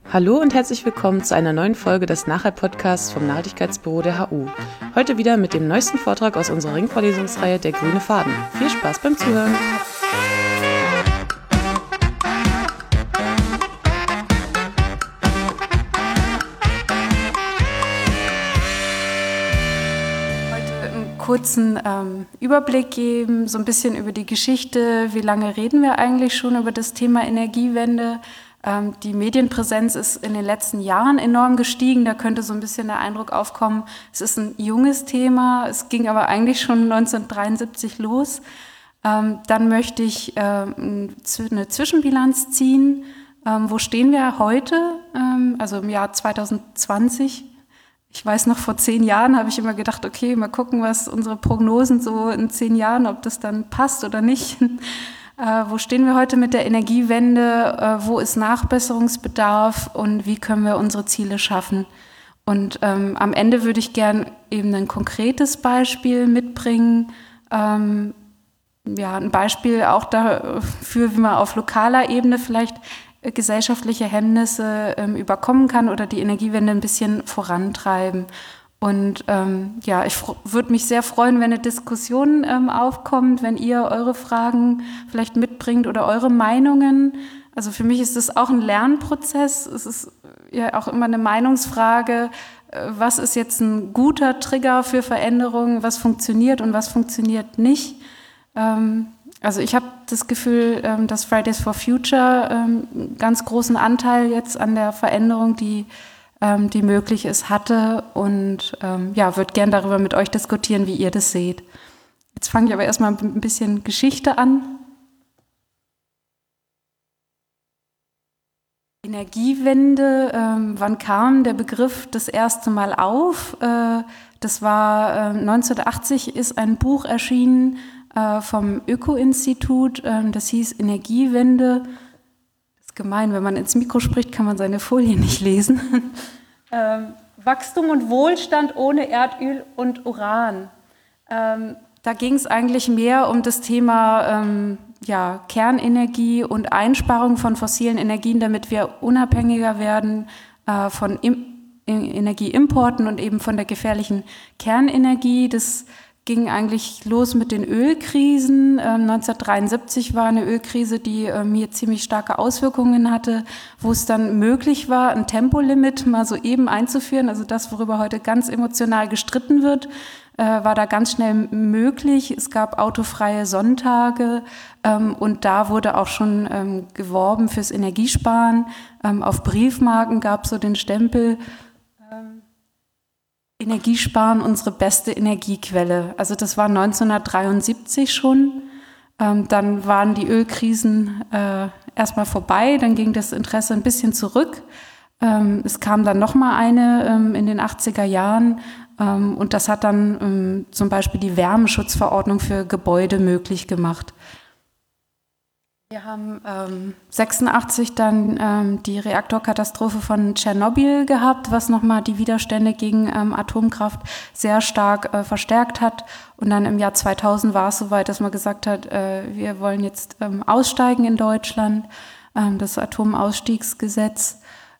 Hallo und herzlich willkommen zu einer neuen Folge des Nachhalt-Podcasts vom Nachhaltigkeitsbüro der HU. Heute wieder mit dem neuesten Vortrag aus unserer Ringvorlesungsreihe Der grüne Faden. Viel Spaß beim Zuhören! Kurzen Überblick geben, so ein bisschen über die Geschichte, wie lange reden wir eigentlich schon über das Thema Energiewende. Die Medienpräsenz ist in den letzten Jahren enorm gestiegen, da könnte so ein bisschen der Eindruck aufkommen, es ist ein junges Thema, es ging aber eigentlich schon 1973 los. Dann möchte ich eine Zwischenbilanz ziehen. Wo stehen wir heute, also im Jahr 2020? Ich weiß noch, vor 10 Jahren habe ich immer gedacht, okay, mal gucken, was unsere Prognosen so in 10 Jahren, ob das dann passt oder nicht. Wo stehen wir heute mit der Energiewende? Wo ist Nachbesserungsbedarf und wie können wir unsere Ziele schaffen? Und am Ende würde ich gern eben ein konkretes Beispiel mitbringen. Ein Beispiel auch dafür, wie man auf lokaler Ebene vielleicht gesellschaftliche Hemmnisse überkommen kann oder die Energiewende ein bisschen vorantreiben. Und ich würde mich sehr freuen, wenn eine Diskussion aufkommt, wenn ihr eure Fragen vielleicht mitbringt oder eure Meinungen. Also für mich ist das auch ein Lernprozess. Es ist ja auch immer eine Meinungsfrage, was ist jetzt ein guter Trigger für Veränderungen, was funktioniert und was funktioniert nicht. Also ich habe das Gefühl, dass Fridays for Future einen ganz großen Anteil jetzt an der Veränderung, die möglich ist, hatte und würde gern darüber mit euch diskutieren, wie ihr das seht. Jetzt fange ich aber erstmal ein bisschen Geschichte an. Energiewende, wann kam der Begriff das erste Mal auf? Das war 1980 ist ein Buch erschienen, vom Öko-Institut, das hieß Energiewende. Das ist gemein, wenn man ins Mikro spricht, kann man seine Folie nicht lesen. Wachstum und Wohlstand ohne Erdöl und Uran. Da ging es eigentlich mehr um das Thema Kernenergie und Einsparung von fossilen Energien, damit wir unabhängiger werden von Energieimporten und eben von der gefährlichen Kernenergie. Das ging eigentlich los mit den Ölkrisen. 1973 war eine Ölkrise, die hier ziemlich starke Auswirkungen hatte, wo es dann möglich war, ein Tempolimit mal so eben einzuführen. Also das, worüber heute ganz emotional gestritten wird, war da ganz schnell möglich. Es gab autofreie Sonntage und da wurde auch schon geworben fürs Energiesparen. Auf Briefmarken gab es so den Stempel, Energiesparen, unsere beste Energiequelle. Also das war 1973 schon. Dann waren die Ölkrisen erstmal vorbei, dann ging das Interesse ein bisschen zurück. Es kam dann nochmal eine in den 80er Jahren und das hat dann zum Beispiel die Wärmeschutzverordnung für Gebäude möglich gemacht. Wir haben 86 dann die Reaktorkatastrophe von Tschernobyl gehabt, was nochmal die Widerstände gegen Atomkraft sehr stark verstärkt hat. Und dann im Jahr 2000 war es soweit, dass man gesagt hat, wir wollen jetzt aussteigen in Deutschland, das Atomausstiegsgesetz.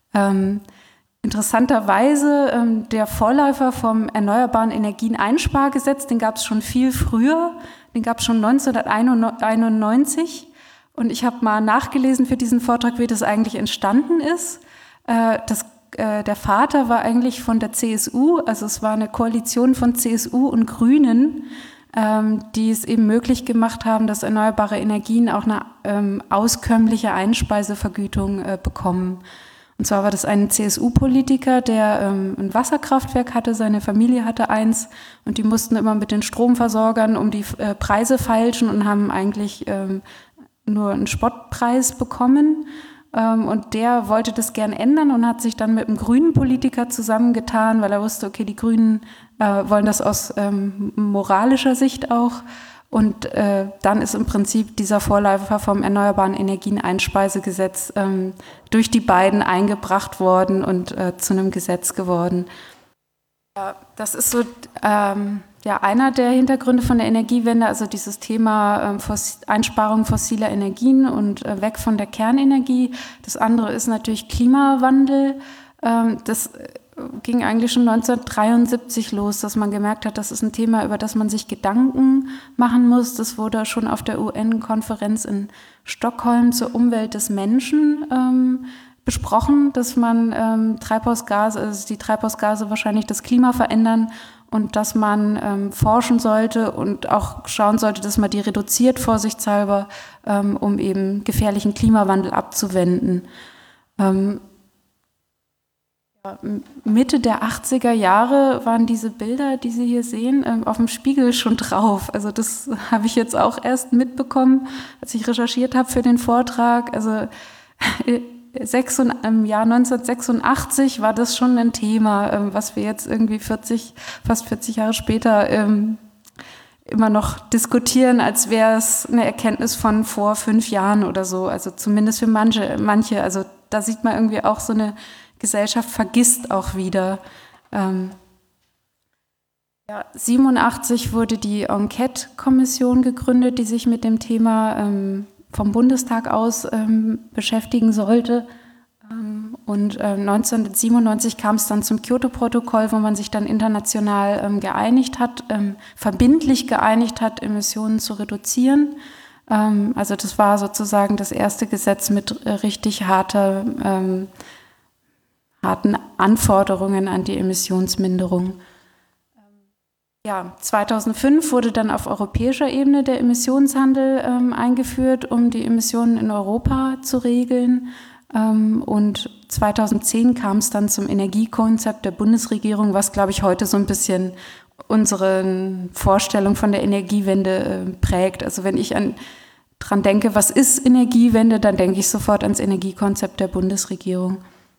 Interessanterweise der Vorläufer vom Erneuerbaren Energien Einspargesetz, den gab es schon viel früher, den gab es schon 1991. Und ich habe mal nachgelesen für diesen Vortrag, wie das eigentlich entstanden ist. Der Vater war eigentlich von der CSU, also es war eine Koalition von CSU und Grünen, die es eben möglich gemacht haben, dass erneuerbare Energien auch eine auskömmliche Einspeisevergütung bekommen. Und zwar war das ein CSU-Politiker, der ein Wasserkraftwerk hatte, seine Familie hatte eins und die mussten immer mit den Stromversorgern um die Preise feilschen und haben eigentlich nur einen Spottpreis bekommen und der wollte das gern ändern und hat sich dann mit einem grünen Politiker zusammengetan, weil er wusste, okay, die Grünen wollen das aus moralischer Sicht auch und dann ist im Prinzip dieser Vorläufer vom Erneuerbaren Energien Einspeisegesetz durch die beiden eingebracht worden und zu einem Gesetz geworden. Das ist so einer der Hintergründe von der Energiewende, also dieses Thema Einsparung fossiler Energien und weg von der Kernenergie. Das andere ist natürlich Klimawandel. Das ging eigentlich schon 1973 los, dass man gemerkt hat, das ist ein Thema, über das man sich Gedanken machen muss. Das wurde schon auf der UN-Konferenz in Stockholm zur Umwelt des Menschen besprochen, dass man die Treibhausgase wahrscheinlich das Klima verändern und dass man forschen sollte und auch schauen sollte, dass man die reduziert, vorsichtshalber, um eben gefährlichen Klimawandel abzuwenden. Mitte der 80er Jahre waren diese Bilder, die Sie hier sehen, auf dem Spiegel schon drauf. Also das habe ich jetzt auch erst mitbekommen, als ich recherchiert habe für den Vortrag. Also im Jahr 1986 war das schon ein Thema, was wir jetzt irgendwie fast 40 Jahre später immer noch diskutieren, als wäre es eine Erkenntnis von vor 5 Jahren oder so. Also zumindest für manche. Also da sieht man irgendwie auch so eine Gesellschaft vergisst auch wieder. 1987 wurde die Enquete-Kommission gegründet, die sich mit dem Thema vom Bundestag aus beschäftigen sollte. Und 1997 kam es dann zum Kyoto-Protokoll, wo man sich dann international verbindlich geeinigt hat, Emissionen zu reduzieren. Also das war sozusagen das erste Gesetz mit richtig harten Anforderungen an die Emissionsminderung. 2005 wurde dann auf europäischer Ebene der Emissionshandel eingeführt, um die Emissionen in Europa zu regeln. Und 2010 kam es dann zum Energiekonzept der Bundesregierung, was, glaube ich, heute so ein bisschen unsere Vorstellung von der Energiewende prägt. Also wenn ich dran denke, was ist Energiewende, dann denke ich sofort ans Energiekonzept der Bundesregierung.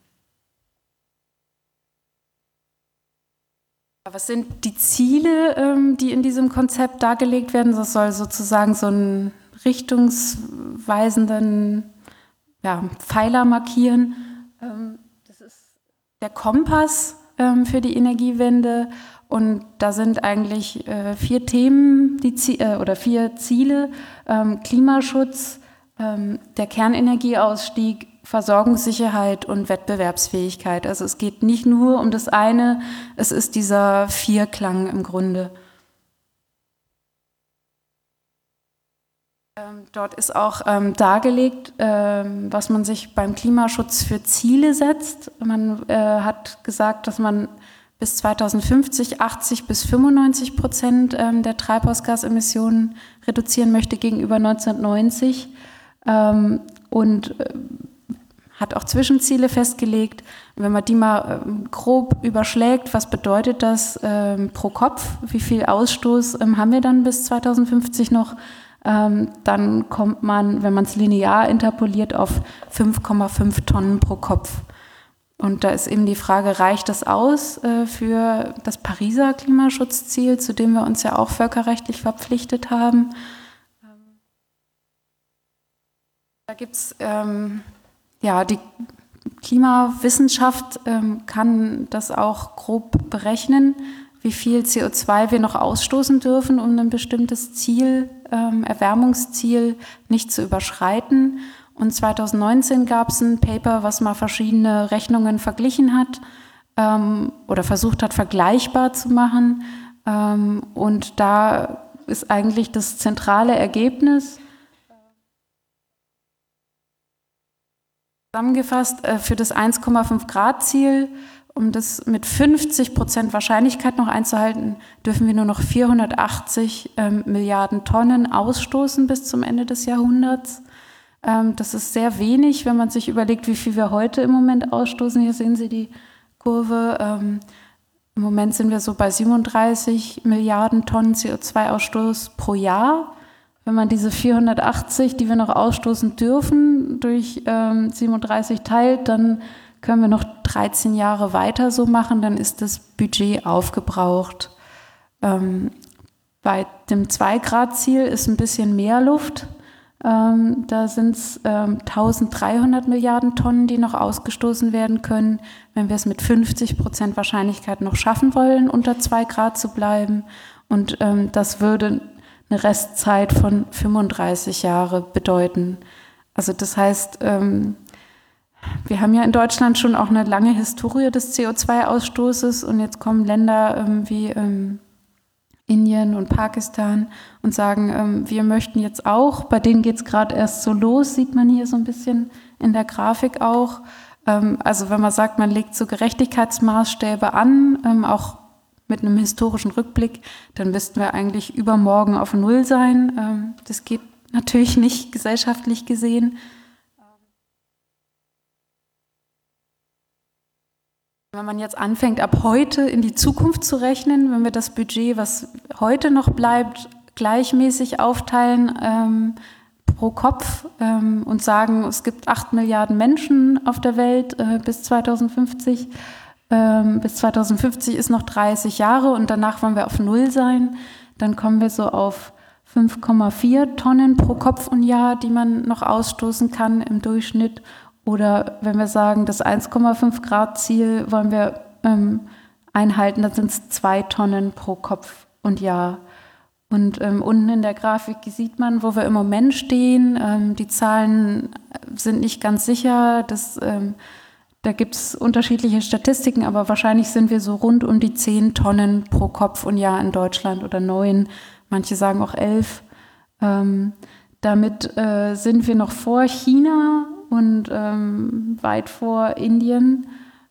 Was sind die Ziele, die in diesem Konzept dargelegt werden? Das soll sozusagen so einen richtungsweisenden Pfeiler markieren. Das ist der Kompass für die Energiewende. Und da sind eigentlich 4 Themen oder 4 Ziele: Klimaschutz, der Kernenergieausstieg, Versorgungssicherheit und Wettbewerbsfähigkeit. Also es geht nicht nur um das eine, es ist dieser Vierklang im Grunde. Dort ist auch dargelegt, was man sich beim Klimaschutz für Ziele setzt. Man hat gesagt, dass man bis 2050 80-95% der Treibhausgasemissionen reduzieren möchte gegenüber 1990 und hat auch Zwischenziele festgelegt. Wenn man die mal grob überschlägt, was bedeutet das pro Kopf? Wie viel Ausstoß haben wir dann bis 2050 noch? Dann kommt man, wenn man es linear interpoliert, auf 5,5 Tonnen pro Kopf. Und da ist eben die Frage, reicht das aus für das Pariser Klimaschutzziel, zu dem wir uns ja auch völkerrechtlich verpflichtet haben? Da gibt es die Klimawissenschaft kann das auch grob berechnen, wie viel CO2 wir noch ausstoßen dürfen, um ein bestimmtes Ziel, Erwärmungsziel, nicht zu überschreiten. Und 2019 gab es ein Paper, was mal verschiedene Rechnungen verglichen hat oder versucht hat, vergleichbar zu machen. Und da ist eigentlich das zentrale Ergebnis, zusammengefasst, für das 1,5 Grad Ziel, um das mit 50% Wahrscheinlichkeit noch einzuhalten, dürfen wir nur noch 480 Milliarden Tonnen ausstoßen bis zum Ende des Jahrhunderts. Das ist sehr wenig, wenn man sich überlegt, wie viel wir heute im Moment ausstoßen. Hier sehen Sie die Kurve. Im Moment sind wir so bei 37 Milliarden Tonnen CO2-Ausstoß pro Jahr. Wenn man diese 480, die wir noch ausstoßen dürfen, durch 37 teilt, dann können wir noch 13 Jahre weiter so machen, dann ist das Budget aufgebraucht. Bei dem 2-Grad-Ziel ist ein bisschen mehr Luft. Da sind es 1300 Milliarden Tonnen, die noch ausgestoßen werden können, wenn wir es mit 50% Wahrscheinlichkeit noch schaffen wollen, unter 2 Grad zu bleiben. Und das würde eine Restzeit von 35 Jahre bedeuten. Also das heißt, wir haben ja in Deutschland schon auch eine lange Historie des CO2-Ausstoßes und jetzt kommen Länder wie Indien und Pakistan und sagen, wir möchten jetzt auch, bei denen geht es gerade erst so los, sieht man hier so ein bisschen in der Grafik auch. Also wenn man sagt, man legt so Gerechtigkeitsmaßstäbe an, auch mit einem historischen Rückblick, dann müssten wir eigentlich übermorgen auf Null sein. Das geht natürlich nicht gesellschaftlich gesehen. Wenn man jetzt anfängt, ab heute in die Zukunft zu rechnen, wenn wir das Budget, was heute noch bleibt, gleichmäßig aufteilen pro Kopf und sagen, es gibt 8 Milliarden Menschen auf der Welt bis 2050. Bis 2050 ist noch 30 Jahre und danach wollen wir auf Null sein. Dann kommen wir so auf 5,4 Tonnen pro Kopf und Jahr, die man noch ausstoßen kann im Durchschnitt. Oder wenn wir sagen, das 1,5 Grad Ziel wollen wir einhalten, dann sind es 2 Tonnen pro Kopf und Jahr. Und unten in der Grafik sieht man, wo wir im Moment stehen. Die Zahlen sind nicht ganz sicher. Da gibt es unterschiedliche Statistiken, aber wahrscheinlich sind wir so rund um die 10 Tonnen pro Kopf und Jahr in Deutschland oder 9. Manche sagen auch 11. Damit sind wir noch vor China und weit vor Indien.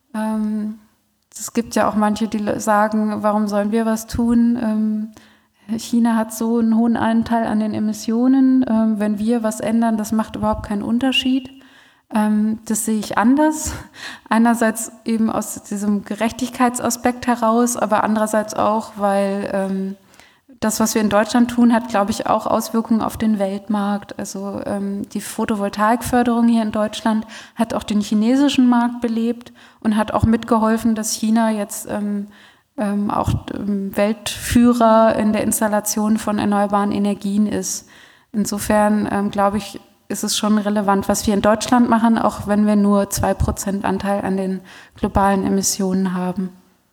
Es gibt ja auch manche, die sagen, warum sollen wir was tun? China hat so einen hohen Anteil an den Emissionen. Wenn wir was ändern, das macht überhaupt keinen Unterschied. Das sehe ich anders. Einerseits eben aus diesem Gerechtigkeitsaspekt heraus, aber andererseits auch, weil das, was wir in Deutschland tun, hat, glaube ich, auch Auswirkungen auf den Weltmarkt. Also die Photovoltaikförderung hier in Deutschland hat auch den chinesischen Markt belebt und hat auch mitgeholfen, dass China jetzt auch Weltführer in der Installation von erneuerbaren Energien ist. Insofern, glaube ich, ist es schon relevant, was wir in Deutschland machen, auch wenn wir nur 2% Anteil an den globalen Emissionen haben.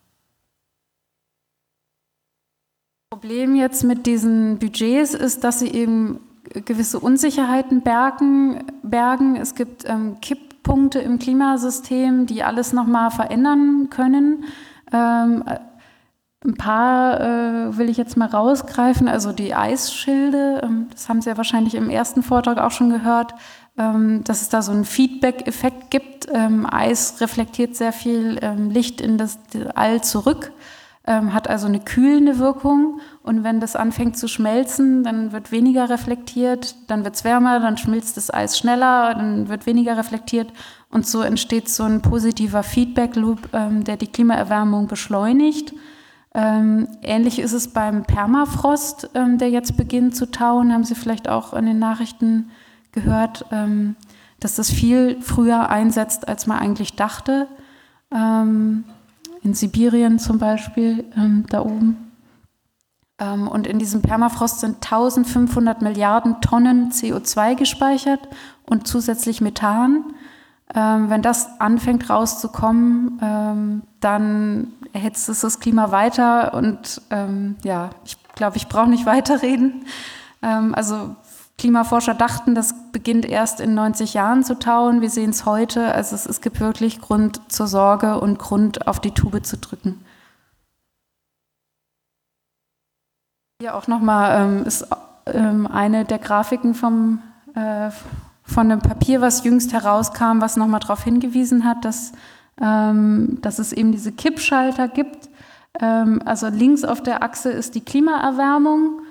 Das Problem jetzt mit diesen Budgets ist, dass sie eben gewisse Unsicherheiten bergen. Es gibt Kipppunkte im Klimasystem, die alles nochmal verändern können. Ein paar will ich jetzt mal rausgreifen, also die Eisschilde, das haben Sie ja wahrscheinlich im ersten Vortrag auch schon gehört, dass es da so einen Feedback-Effekt gibt. Eis reflektiert sehr viel Licht in das All zurück, hat also eine kühlende Wirkung und wenn das anfängt zu schmelzen, dann wird weniger reflektiert, dann wird es wärmer, dann schmilzt das Eis schneller, dann wird weniger reflektiert und so entsteht so ein positiver Feedback-Loop, der die Klimaerwärmung beschleunigt. Ähnlich ist es beim Permafrost, der jetzt beginnt zu tauen, haben Sie vielleicht auch in den Nachrichten gehört, dass das viel früher einsetzt, als man eigentlich dachte. In Sibirien zum Beispiel, da oben. Und in diesem Permafrost sind 1500 Milliarden Tonnen CO2 gespeichert und zusätzlich Methan. Wenn das anfängt rauszukommen, dann erhitzt es das Klima weiter und ich glaube, ich brauche nicht weiterreden. Also Klimaforscher dachten, das beginnt erst in 90 Jahren zu tauen. Wir sehen es heute. Also es gibt wirklich Grund zur Sorge und Grund, auf die Tube zu drücken. Hier auch nochmal ist eine der Grafiken von einem Papier, was jüngst herauskam, was nochmal darauf hingewiesen hat, dass es eben diese Kippschalter gibt. Also links auf der Achse ist die Klimaerwärmung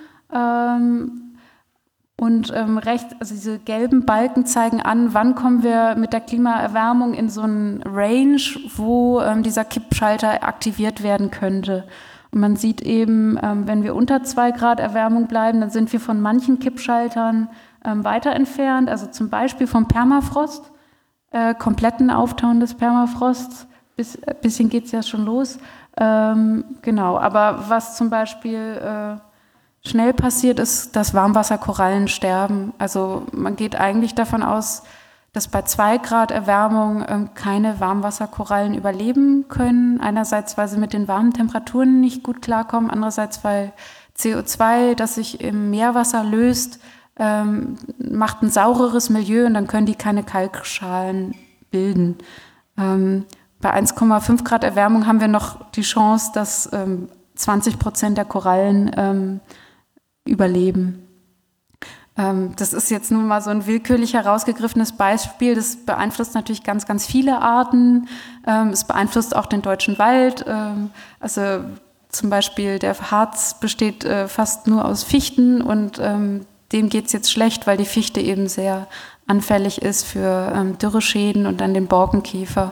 und rechts, also diese gelben Balken zeigen an, wann kommen wir mit der Klimaerwärmung in so einen Range, wo dieser Kippschalter aktiviert werden könnte. Und man sieht eben, wenn wir unter 2 Grad Erwärmung bleiben, dann sind wir von manchen Kippschaltern weiter entfernt, also zum Beispiel vom Permafrost, kompletten Auftauen des Permafrosts, bisschen geht es ja schon los. Genau, aber was zum Beispiel schnell passiert ist, dass Warmwasserkorallen sterben. Also man geht eigentlich davon aus, dass bei 2 Grad Erwärmung keine Warmwasserkorallen überleben können. Einerseits, weil sie mit den warmen Temperaturen nicht gut klarkommen, andererseits, weil CO2, das sich im Meerwasser löst, macht ein saureres Milieu und dann können die keine Kalkschalen bilden. Bei 1,5 Grad Erwärmung haben wir noch die Chance, dass 20% der Korallen überleben. Das ist jetzt nur mal so ein willkürlich herausgegriffenes Beispiel. Das beeinflusst natürlich ganz, ganz viele Arten. Es beeinflusst auch den deutschen Wald. Also zum Beispiel der Harz besteht fast nur aus Fichten und dem geht es jetzt schlecht, weil die Fichte eben sehr anfällig ist für Dürreschäden und dann den Borkenkäfer.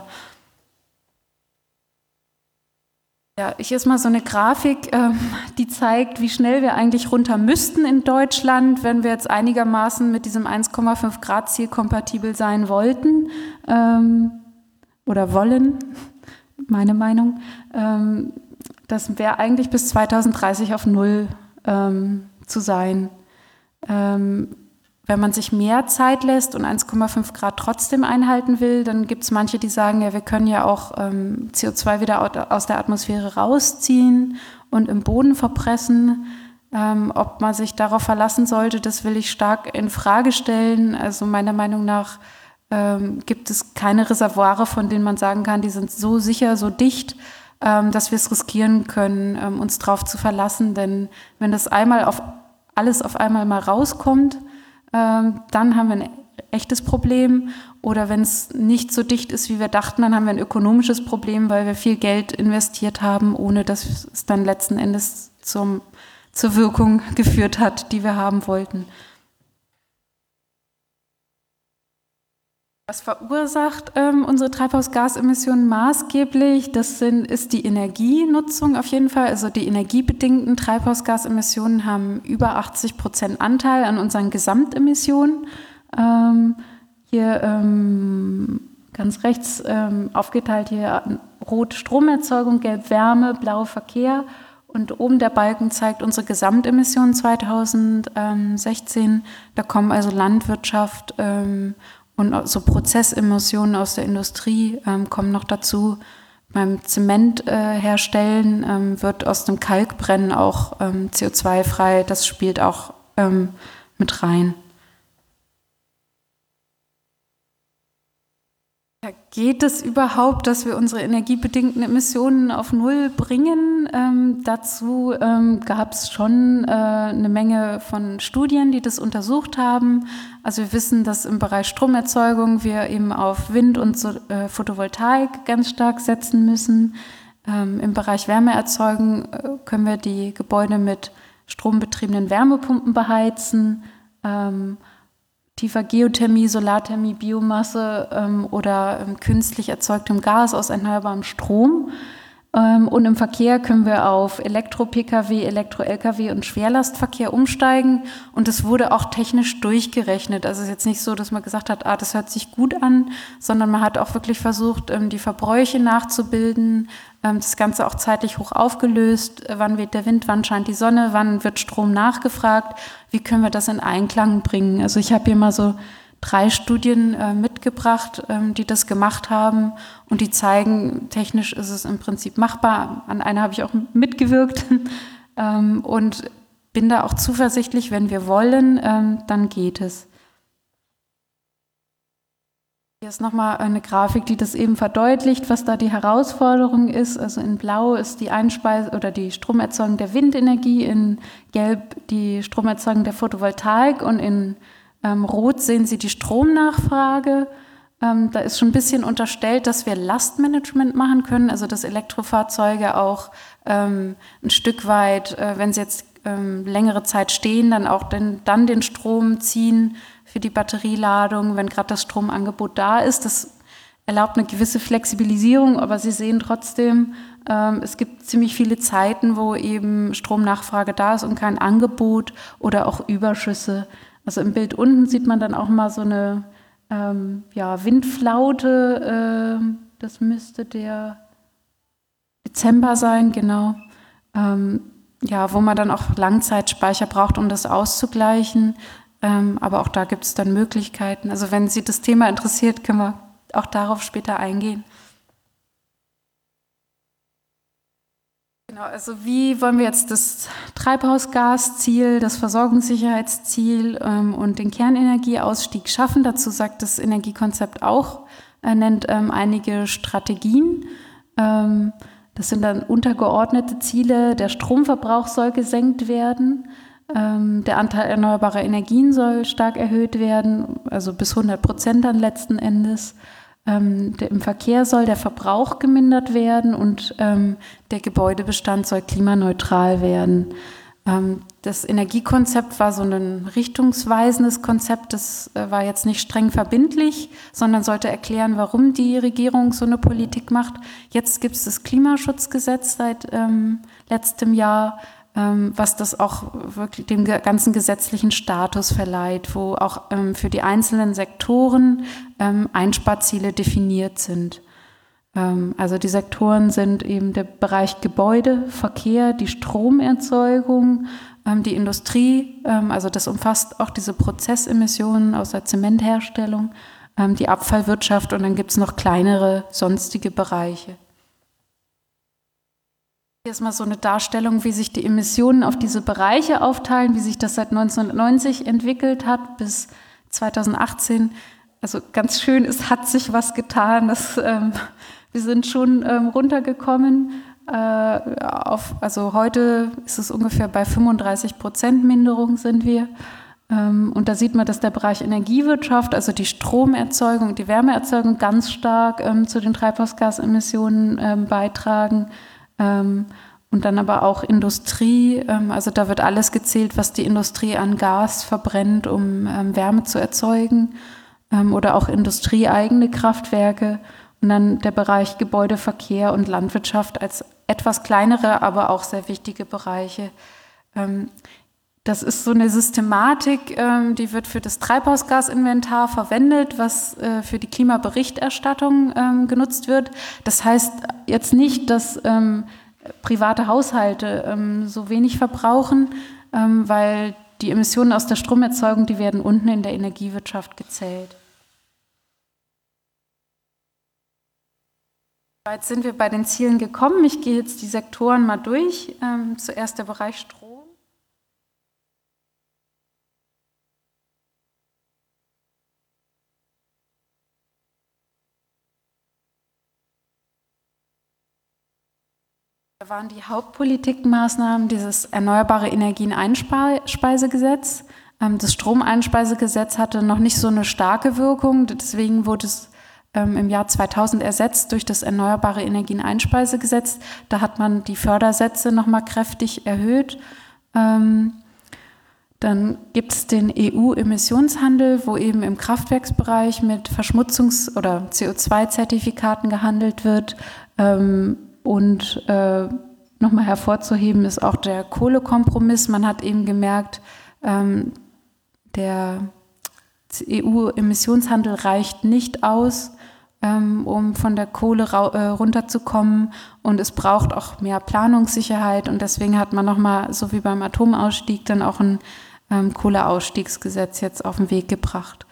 Ja, hier ist mal so eine Grafik, die zeigt, wie schnell wir eigentlich runter müssten in Deutschland, wenn wir jetzt einigermaßen mit diesem 1,5 Grad Ziel kompatibel sein wollten oder wollen, meine Meinung. Das wäre eigentlich bis 2030 auf Null zu sein. Wenn man sich mehr Zeit lässt und 1,5 Grad trotzdem einhalten will, dann gibt es manche, die sagen, ja, wir können ja auch CO2 wieder aus der Atmosphäre rausziehen und im Boden verpressen. Ob man sich darauf verlassen sollte, das will ich stark in Frage stellen. Also meiner Meinung nach gibt es keine Reservoire, von denen man sagen kann, die sind so sicher, so dicht, dass wir es riskieren können, uns darauf zu verlassen. Denn wenn das alles auf einmal mal rauskommt, dann haben wir ein echtes Problem. Oder wenn es nicht so dicht ist, wie wir dachten, dann haben wir ein ökonomisches Problem, weil wir viel Geld investiert haben, ohne dass es dann letzten Endes zur Wirkung geführt hat, die wir haben wollten. Was verursacht unsere Treibhausgasemissionen maßgeblich? Ist die Energienutzung auf jeden Fall. Also die energiebedingten Treibhausgasemissionen haben über 80% Anteil an unseren Gesamtemissionen. Hier ganz rechts aufgeteilt hier rot Stromerzeugung, gelb Wärme, blau Verkehr. Und oben der Balken zeigt unsere Gesamtemissionen 2016. Da kommen also Landwirtschaft und so Prozessemissionen aus der Industrie kommen noch dazu. Beim Zement herstellen wird aus dem Kalkbrennen auch CO2 frei. Das spielt auch mit rein. Ja, geht es überhaupt, dass wir unsere energiebedingten Emissionen auf Null bringen? Dazu gab es schon eine Menge von Studien, die das untersucht haben. Also wir wissen, dass im Bereich Stromerzeugung wir eben auf Wind und Photovoltaik ganz stark setzen müssen. Im Bereich Wärmeerzeugung können wir die Gebäude mit strombetriebenen Wärmepumpen beheizen. Tiefer Geothermie, Solarthermie, Biomasse oder künstlich erzeugtem Gas aus erneuerbarem Strom. Und im Verkehr können wir auf Elektro-Pkw, Elektro-Lkw und Schwerlastverkehr umsteigen. Und es wurde auch technisch durchgerechnet. Also es ist jetzt nicht so, dass man gesagt hat, das hört sich gut an, sondern man hat auch wirklich versucht, die Verbräuche nachzubilden. Das Ganze auch zeitlich hoch aufgelöst. Wann weht der Wind, wann scheint die Sonne, wann wird Strom nachgefragt? Wie können wir das in Einklang bringen? Also ich habe hier mal so 3 Studien mitgebracht, die das gemacht haben und die zeigen, technisch ist es im Prinzip machbar. An einer habe ich auch mitgewirkt und bin da auch zuversichtlich, wenn wir wollen, dann geht es. Hier ist nochmal eine Grafik, die das eben verdeutlicht, was da die Herausforderung ist. Also in Blau ist die Einspeisung oder die Stromerzeugung der Windenergie, in Gelb die Stromerzeugung der Photovoltaik und in Rot sehen Sie die Stromnachfrage. Da ist schon ein bisschen unterstellt, dass wir Lastmanagement machen können, also dass Elektrofahrzeuge auch ein Stück weit, wenn sie jetzt längere Zeit stehen, dann auch dann den Strom ziehen für die Batterieladung, wenn gerade das Stromangebot da ist. Das erlaubt eine gewisse Flexibilisierung, aber Sie sehen trotzdem, es gibt ziemlich viele Zeiten, wo eben Stromnachfrage da ist und kein Angebot oder auch Überschüsse. Also im Bild unten sieht man dann auch mal so eine Windflaute, das müsste der Dezember sein, genau, wo man dann auch Langzeitspeicher braucht, um das auszugleichen. Aber auch da gibt es dann Möglichkeiten. Also wenn Sie das Thema interessiert, können wir auch darauf später eingehen. Genau, also wie wollen wir jetzt das Treibhausgasziel, das Versorgungssicherheitsziel und den Kernenergieausstieg schaffen? Dazu sagt das Energiekonzept auch, nennt einige Strategien. Das sind dann untergeordnete Ziele. Der Stromverbrauch soll gesenkt werden. Der Anteil erneuerbarer Energien soll stark erhöht werden, also bis 100% dann letzten Endes. Im Verkehr soll der Verbrauch gemindert werden und der Gebäudebestand soll klimaneutral werden. Das Energiekonzept war so ein richtungsweisendes Konzept, das war jetzt nicht streng verbindlich, sondern sollte erklären, warum die Regierung so eine Politik macht. Jetzt gibt es das Klimaschutzgesetz seit letztem Jahr, was das auch wirklich dem ganzen gesetzlichen Status verleiht, wo auch für die einzelnen Sektoren Einsparziele definiert sind. Also die Sektoren sind eben der Bereich Gebäude, Verkehr, die Stromerzeugung, die Industrie, also das umfasst auch diese Prozessemissionen aus der Zementherstellung, die Abfallwirtschaft und dann gibt es noch kleinere sonstige Bereiche. Hier ist mal so eine Darstellung, wie sich die Emissionen auf diese Bereiche aufteilen, wie sich das seit 1990 entwickelt hat bis 2018. Also ganz schön, es hat sich was getan. Wir sind schon runtergekommen. Also heute ist es ungefähr bei 35% Minderung sind wir. Und da sieht man, dass der Bereich Energiewirtschaft, also die Stromerzeugung, die Wärmeerzeugung ganz stark zu den Treibhausgasemissionen beitragen. Und dann aber auch Industrie, also da wird alles gezählt, was die Industrie an Gas verbrennt, um Wärme zu erzeugen, oder auch industrieeigene Kraftwerke und dann der Bereich Gebäude, Verkehr und Landwirtschaft als etwas kleinere, aber auch sehr wichtige Bereiche. Das ist so eine Systematik, die wird für das Treibhausgasinventar verwendet, was für die Klimaberichterstattung genutzt wird. Das heißt jetzt nicht, dass private Haushalte so wenig verbrauchen, weil die Emissionen aus der Stromerzeugung, die werden unten in der Energiewirtschaft gezählt. Jetzt sind wir bei den Zielen gekommen. Ich gehe jetzt die Sektoren mal durch. Zuerst der Bereich Strom. Da waren die Hauptpolitikmaßnahmen dieses Erneuerbare Energien Einspeisegesetz. Das Stromeinspeisegesetz hatte noch nicht so eine starke Wirkung, deswegen wurde es im Jahr 2000 ersetzt durch das Erneuerbare Energien Einspeisegesetz. Da hat man die Fördersätze nochmal kräftig erhöht. Dann gibt es den EU-Emissionshandel, wo eben im Kraftwerksbereich mit Verschmutzungs- oder CO2-Zertifikaten gehandelt wird. Und nochmal hervorzuheben ist auch der Kohlekompromiss. Man hat eben gemerkt, der EU-Emissionshandel reicht nicht aus, um von der Kohle runterzukommen. Und es braucht auch mehr Planungssicherheit. Und deswegen hat man nochmal, so wie beim Atomausstieg, dann auch ein Kohleausstiegsgesetz jetzt auf den Weg gebracht.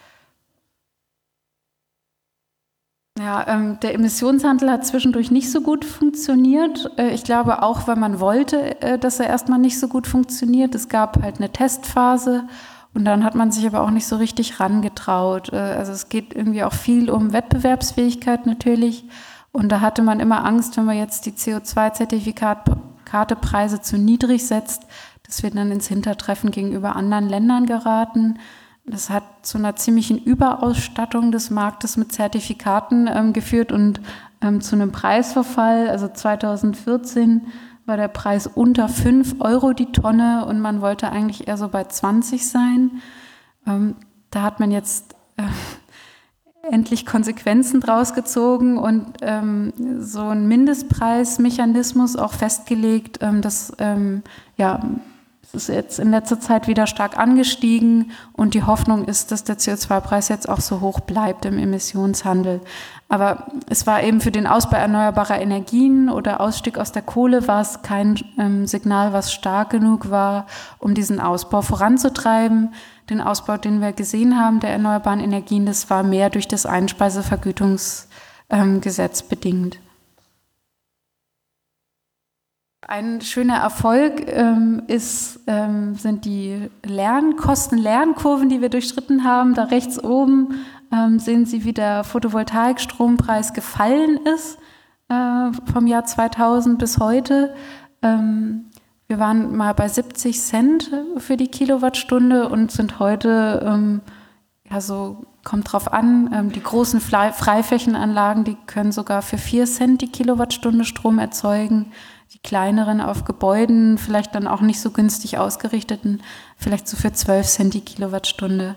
Ja, der Emissionshandel hat zwischendurch nicht so gut funktioniert. Ich glaube auch, weil man wollte, dass er erstmal nicht so gut funktioniert. Es gab halt eine Testphase und dann hat man sich aber auch nicht so richtig rangetraut. Also es geht irgendwie auch viel um Wettbewerbsfähigkeit natürlich. Und da hatte man immer Angst, wenn man jetzt die CO2-Zertifikatepreise zu niedrig setzt, dass wir dann ins Hintertreffen gegenüber anderen Ländern geraten. Das hat zu einer ziemlichen Überausstattung des Marktes mit Zertifikaten geführt und zu einem Preisverfall. Also 2014 war der Preis unter 5 Euro die Tonne und man wollte eigentlich eher so bei 20 sein. Da hat man jetzt endlich Konsequenzen draus gezogen und so einen Mindestpreismechanismus auch festgelegt, dass es ist jetzt in letzter Zeit wieder stark angestiegen und die Hoffnung ist, dass der CO2-Preis jetzt auch so hoch bleibt im Emissionshandel. Aber es war eben für den Ausbau erneuerbarer Energien oder Ausstieg aus der Kohle war es kein Signal, was stark genug war, um diesen Ausbau voranzutreiben. Den Ausbau, den wir gesehen haben, der erneuerbaren Energien, das war mehr durch das Einspeisevergütungsgesetz bedingt. Ein schöner Erfolg sind die Lernkurven, die wir durchschritten haben. Da rechts oben sehen Sie, wie der Photovoltaikstrompreis gefallen ist vom Jahr 2000 bis heute. Wir waren mal bei 70 Cent für die Kilowattstunde und sind heute, kommt drauf an, die großen Freiflächenanlagen, die können sogar für 4 Cent die Kilowattstunde Strom erzeugen. Die kleineren auf Gebäuden, vielleicht dann auch nicht so günstig ausgerichteten, vielleicht so für 12 Cent die Kilowattstunde.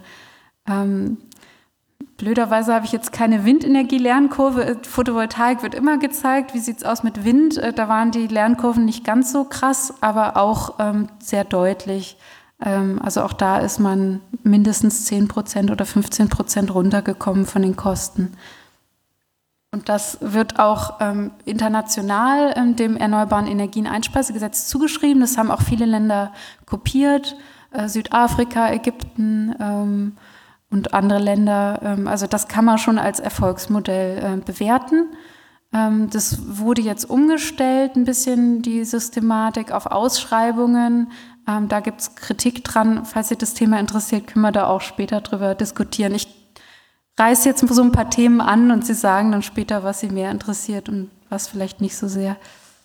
Blöderweise habe ich jetzt keine Windenergie-Lernkurve. Photovoltaik wird immer gezeigt. Wie sieht es aus mit Wind? Da waren die Lernkurven nicht ganz so krass, aber auch sehr deutlich. Also auch da ist man mindestens 10% oder 15% runtergekommen von den Kosten. Und das wird auch international dem Erneuerbaren Energien Einspeisegesetz zugeschrieben. Das haben auch viele Länder kopiert, Südafrika, Ägypten und andere Länder. Also das kann man schon als Erfolgsmodell bewerten. Das wurde jetzt umgestellt, ein bisschen die Systematik auf Ausschreibungen. Da gibt es Kritik dran. Falls ihr das Thema interessiert, können wir da auch später drüber diskutieren. Ich reiße jetzt so ein paar Themen an und Sie sagen dann später, was Sie mehr interessiert und was vielleicht nicht so sehr.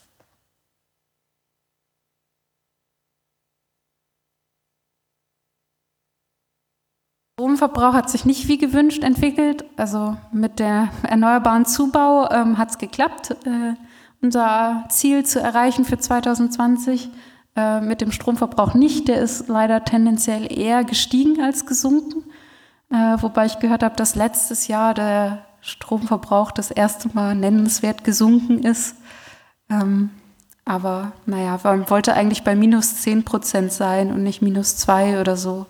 Stromverbrauch hat sich nicht wie gewünscht entwickelt. Also mit der erneuerbaren Zubau hat es geklappt, unser Ziel zu erreichen für 2020. Mit dem Stromverbrauch nicht. Der ist leider tendenziell eher gestiegen als gesunken. Wobei ich gehört habe, dass letztes Jahr der Stromverbrauch das erste Mal nennenswert gesunken ist. Aber naja, man wollte eigentlich bei minus 10% sein und nicht minus 2 oder so.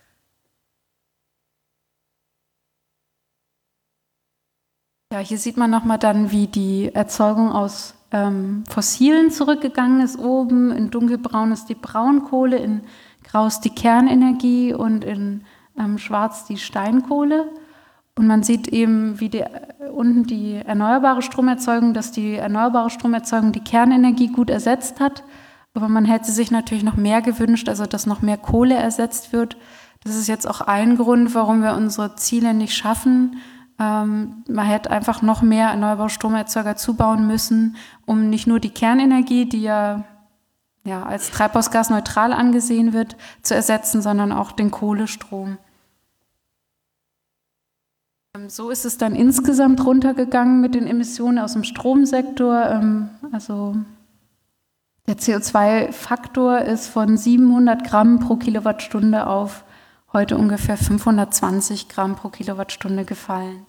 Ja, hier sieht man nochmal dann, wie die Erzeugung aus Fossilen zurückgegangen ist. Oben in dunkelbraun ist die Braunkohle, in grau ist die Kernenergie und in schwarz die Steinkohle. Und man sieht eben, wie unten die erneuerbare Stromerzeugung, dass die erneuerbare Stromerzeugung die Kernenergie gut ersetzt hat. Aber man hätte sich natürlich noch mehr gewünscht, also dass noch mehr Kohle ersetzt wird. Das ist jetzt auch ein Grund, warum wir unsere Ziele nicht schaffen. Man hätte einfach noch mehr erneuerbare Stromerzeuger zubauen müssen, um nicht nur die Kernenergie, die ja als treibhausgasneutral angesehen wird, zu ersetzen, sondern auch den Kohlestrom. So ist es dann insgesamt runtergegangen mit den Emissionen aus dem Stromsektor. Also der CO2-Faktor ist von 700 Gramm pro Kilowattstunde auf heute ungefähr 520 Gramm pro Kilowattstunde gefallen.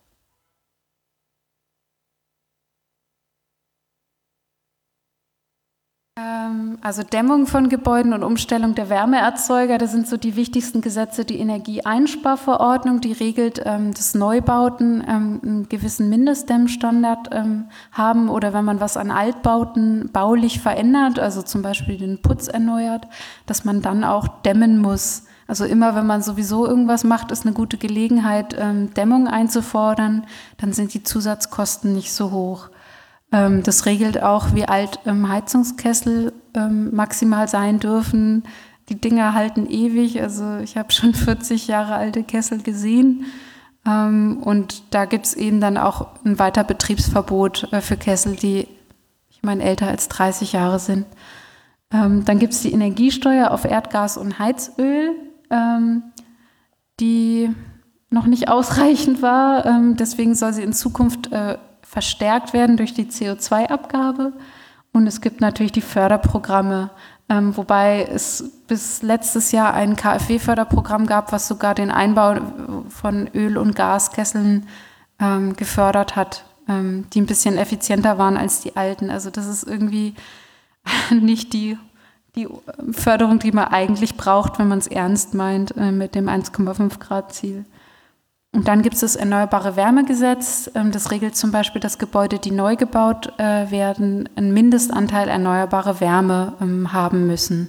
Also Dämmung von Gebäuden und Umstellung der Wärmeerzeuger, das sind so die wichtigsten Gesetze. Die Energieeinsparverordnung, die regelt, dass Neubauten einen gewissen Mindestdämmstandard haben oder wenn man was an Altbauten baulich verändert, also zum Beispiel den Putz erneuert, dass man dann auch dämmen muss. Also immer, wenn man sowieso irgendwas macht, ist eine gute Gelegenheit, Dämmung einzufordern, dann sind die Zusatzkosten nicht so hoch. Das regelt auch, wie alt Heizungskessel maximal sein dürfen. Die Dinger halten ewig, also ich habe schon 40 Jahre alte Kessel gesehen. Und da gibt es eben dann auch ein Weiterbetriebsverbot für Kessel, die, ich meine, älter als 30 Jahre sind. Dann gibt es die Energiesteuer auf Erdgas und Heizöl, die noch nicht ausreichend war. Deswegen soll sie in Zukunft verstärkt werden durch die CO2-Abgabe. Und es gibt natürlich die Förderprogramme, wobei es bis letztes Jahr ein KfW-Förderprogramm gab, was sogar den Einbau von Öl- und Gaskesseln gefördert hat, die ein bisschen effizienter waren als die alten. Also das ist irgendwie nicht die Förderung, die man eigentlich braucht, wenn man es ernst meint mit dem 1,5-Grad-Ziel. Und dann gibt es das Erneuerbare Wärmegesetz. Das regelt zum Beispiel, dass Gebäude, die neu gebaut werden, einen Mindestanteil erneuerbare Wärme haben müssen.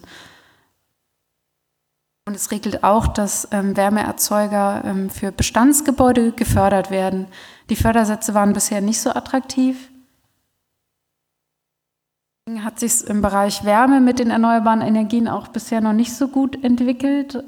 Und es regelt auch, dass Wärmeerzeuger für Bestandsgebäude gefördert werden. Die Fördersätze waren bisher nicht so attraktiv. Deswegen hat sich im Bereich Wärme mit den erneuerbaren Energien auch bisher noch nicht so gut entwickelt.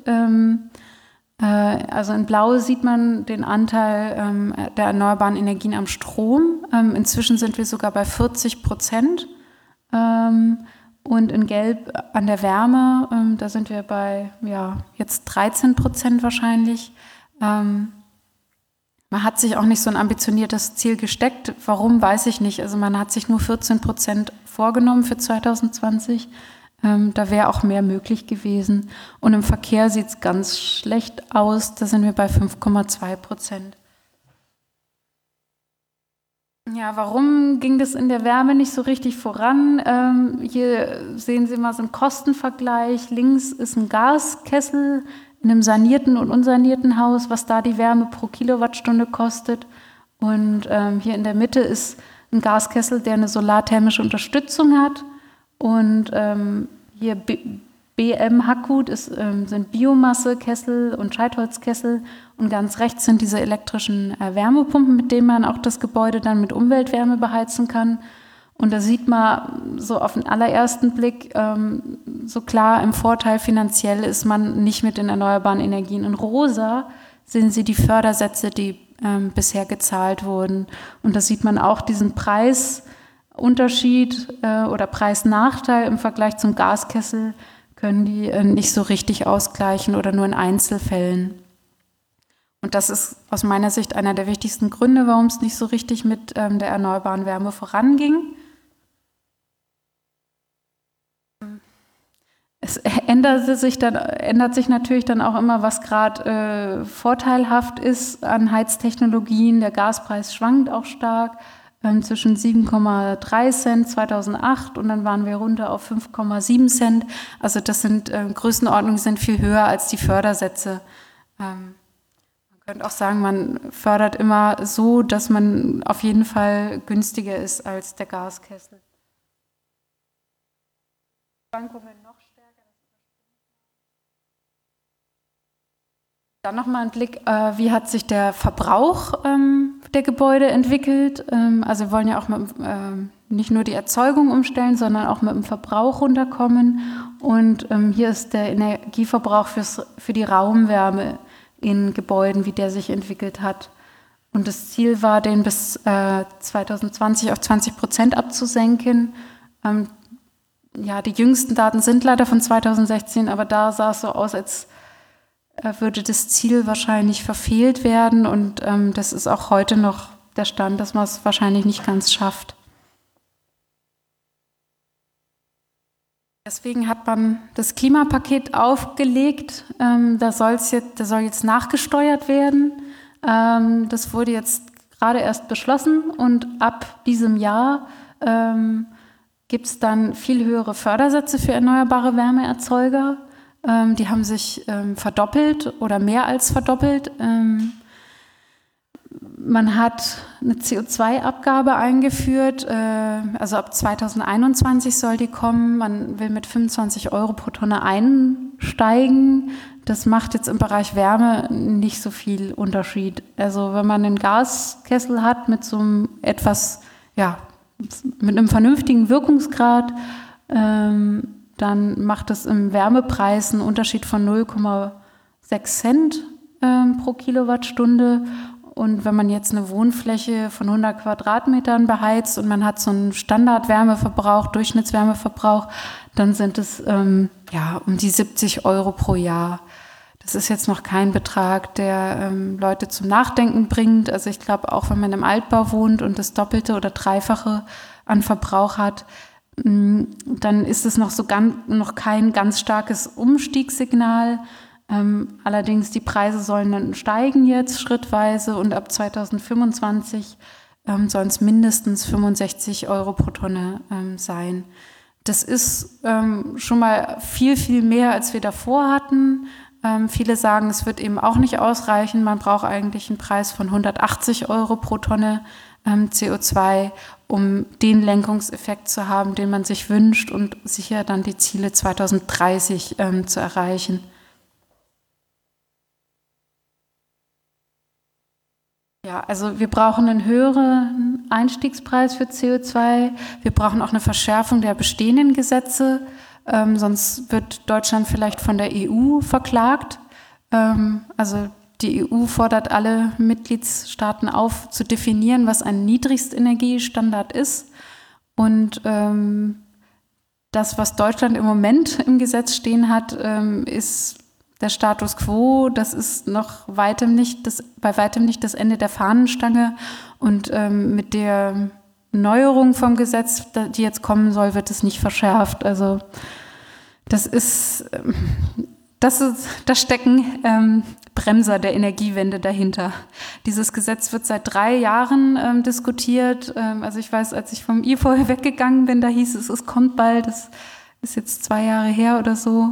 Also in Blau sieht man den Anteil der erneuerbaren Energien am Strom. Inzwischen sind wir sogar bei 40%. Und in Gelb an der Wärme, da sind wir bei jetzt 13% wahrscheinlich. Man hat sich auch nicht so ein ambitioniertes Ziel gesteckt. Warum, weiß ich nicht. Also man hat sich nur 14% vorgenommen für 2020. Da wäre auch mehr möglich gewesen. Und im Verkehr sieht es ganz schlecht aus. Da sind wir bei 5,2%. Ja, warum ging das in der Wärme nicht so richtig voran? Hier sehen Sie mal so einen Kostenvergleich. Links ist ein Gaskessel in einem sanierten und unsanierten Haus, was da die Wärme pro Kilowattstunde kostet. Und hier in der Mitte ist ein Gaskessel, der eine solarthermische Unterstützung hat. Und hier BM Hackgut sind Biomassekessel und Scheitholzkessel. Und ganz rechts sind diese elektrischen Wärmepumpen, mit denen man auch das Gebäude dann mit Umweltwärme beheizen kann. Und da sieht man so auf den allerersten Blick so klar im Vorteil finanziell ist man nicht mit den erneuerbaren Energien. In rosa sehen Sie die Fördersätze, die bisher gezahlt wurden. Und da sieht man auch diesen Preisunterschied oder Preisnachteil im Vergleich zum Gaskessel können die nicht so richtig ausgleichen oder nur in Einzelfällen. Und das ist aus meiner Sicht einer der wichtigsten Gründe, warum es nicht so richtig mit der erneuerbaren Wärme voranging. Es ändert sich natürlich dann auch immer, was gerade vorteilhaft ist an Heiztechnologien. Der Gaspreis schwankt auch stark zwischen 7,3 Cent 2008 und dann waren wir runter auf 5,7 Cent. Also das sind Größenordnungen, sind viel höher als die Fördersätze. Man könnte auch sagen, man fördert immer so, dass man auf jeden Fall günstiger ist als der Gaskessel. Schwankungen noch stärker. Dann nochmal ein Blick, wie hat sich der Verbrauch der Gebäude entwickelt. Also wir wollen ja auch nicht nur die Erzeugung umstellen, sondern auch mit dem Verbrauch runterkommen. Und hier ist der Energieverbrauch für die Raumwärme in Gebäuden, wie der sich entwickelt hat. Und das Ziel war, den bis 2020 auf 20% abzusenken. Die jüngsten Daten sind leider von 2016, aber da sah es so aus, als würde das Ziel wahrscheinlich verfehlt werden. Und das ist auch heute noch der Stand, dass man es wahrscheinlich nicht ganz schafft. Deswegen hat man das Klimapaket aufgelegt. Da soll jetzt nachgesteuert werden. Das wurde jetzt gerade erst beschlossen und ab diesem Jahr gibt es dann viel höhere Fördersätze für erneuerbare Wärmeerzeuger. Die haben sich verdoppelt oder mehr als verdoppelt. Man hat eine CO2-Abgabe eingeführt, also ab 2021 soll die kommen. Man will mit 25 € pro Tonne einsteigen. Das macht jetzt im Bereich Wärme nicht so viel Unterschied. Also wenn man einen Gaskessel hat mit so einem mit einem vernünftigen Wirkungsgrad, dann macht es im Wärmepreis einen Unterschied von 0,6 Cent pro Kilowattstunde. Und wenn man jetzt eine Wohnfläche von 100 Quadratmetern beheizt und man hat so einen Standardwärmeverbrauch, Durchschnittswärmeverbrauch, dann sind es um die 70 € pro Jahr. Das ist jetzt noch kein Betrag, der Leute zum Nachdenken bringt. Also ich glaube, auch wenn man im Altbau wohnt und das Doppelte oder Dreifache an Verbrauch hat, dann ist es noch kein ganz starkes Umstiegssignal. Allerdings die Preise sollen dann steigen jetzt schrittweise und ab 2025 sollen es mindestens 65 € pro Tonne sein. Das ist schon mal viel, viel mehr, als wir davor hatten. Viele sagen, es wird eben auch nicht ausreichen. Man braucht eigentlich einen Preis von 180 € pro Tonne CO2, um den Lenkungseffekt zu haben, den man sich wünscht und sicher dann die Ziele 2030 zu erreichen. Ja, also wir brauchen einen höheren Einstiegspreis für CO2. Wir brauchen auch eine Verschärfung der bestehenden Gesetze, sonst wird Deutschland vielleicht von der EU verklagt. Also die EU fordert alle Mitgliedstaaten auf, zu definieren, was ein Niedrigstenergiestandard ist. Und das, was Deutschland im Moment im Gesetz stehen hat, ist der Status quo. Das ist noch bei weitem nicht das Ende der Fahnenstange. Und mit der Neuerung vom Gesetz, die jetzt kommen soll, wird es nicht verschärft. Also da stecken Bremser der Energiewende dahinter. Dieses Gesetz wird seit 3 Jahren diskutiert. Also ich weiß, als ich vom IFO weggegangen bin, da hieß es, es kommt bald. Das ist jetzt 2 Jahre her oder so.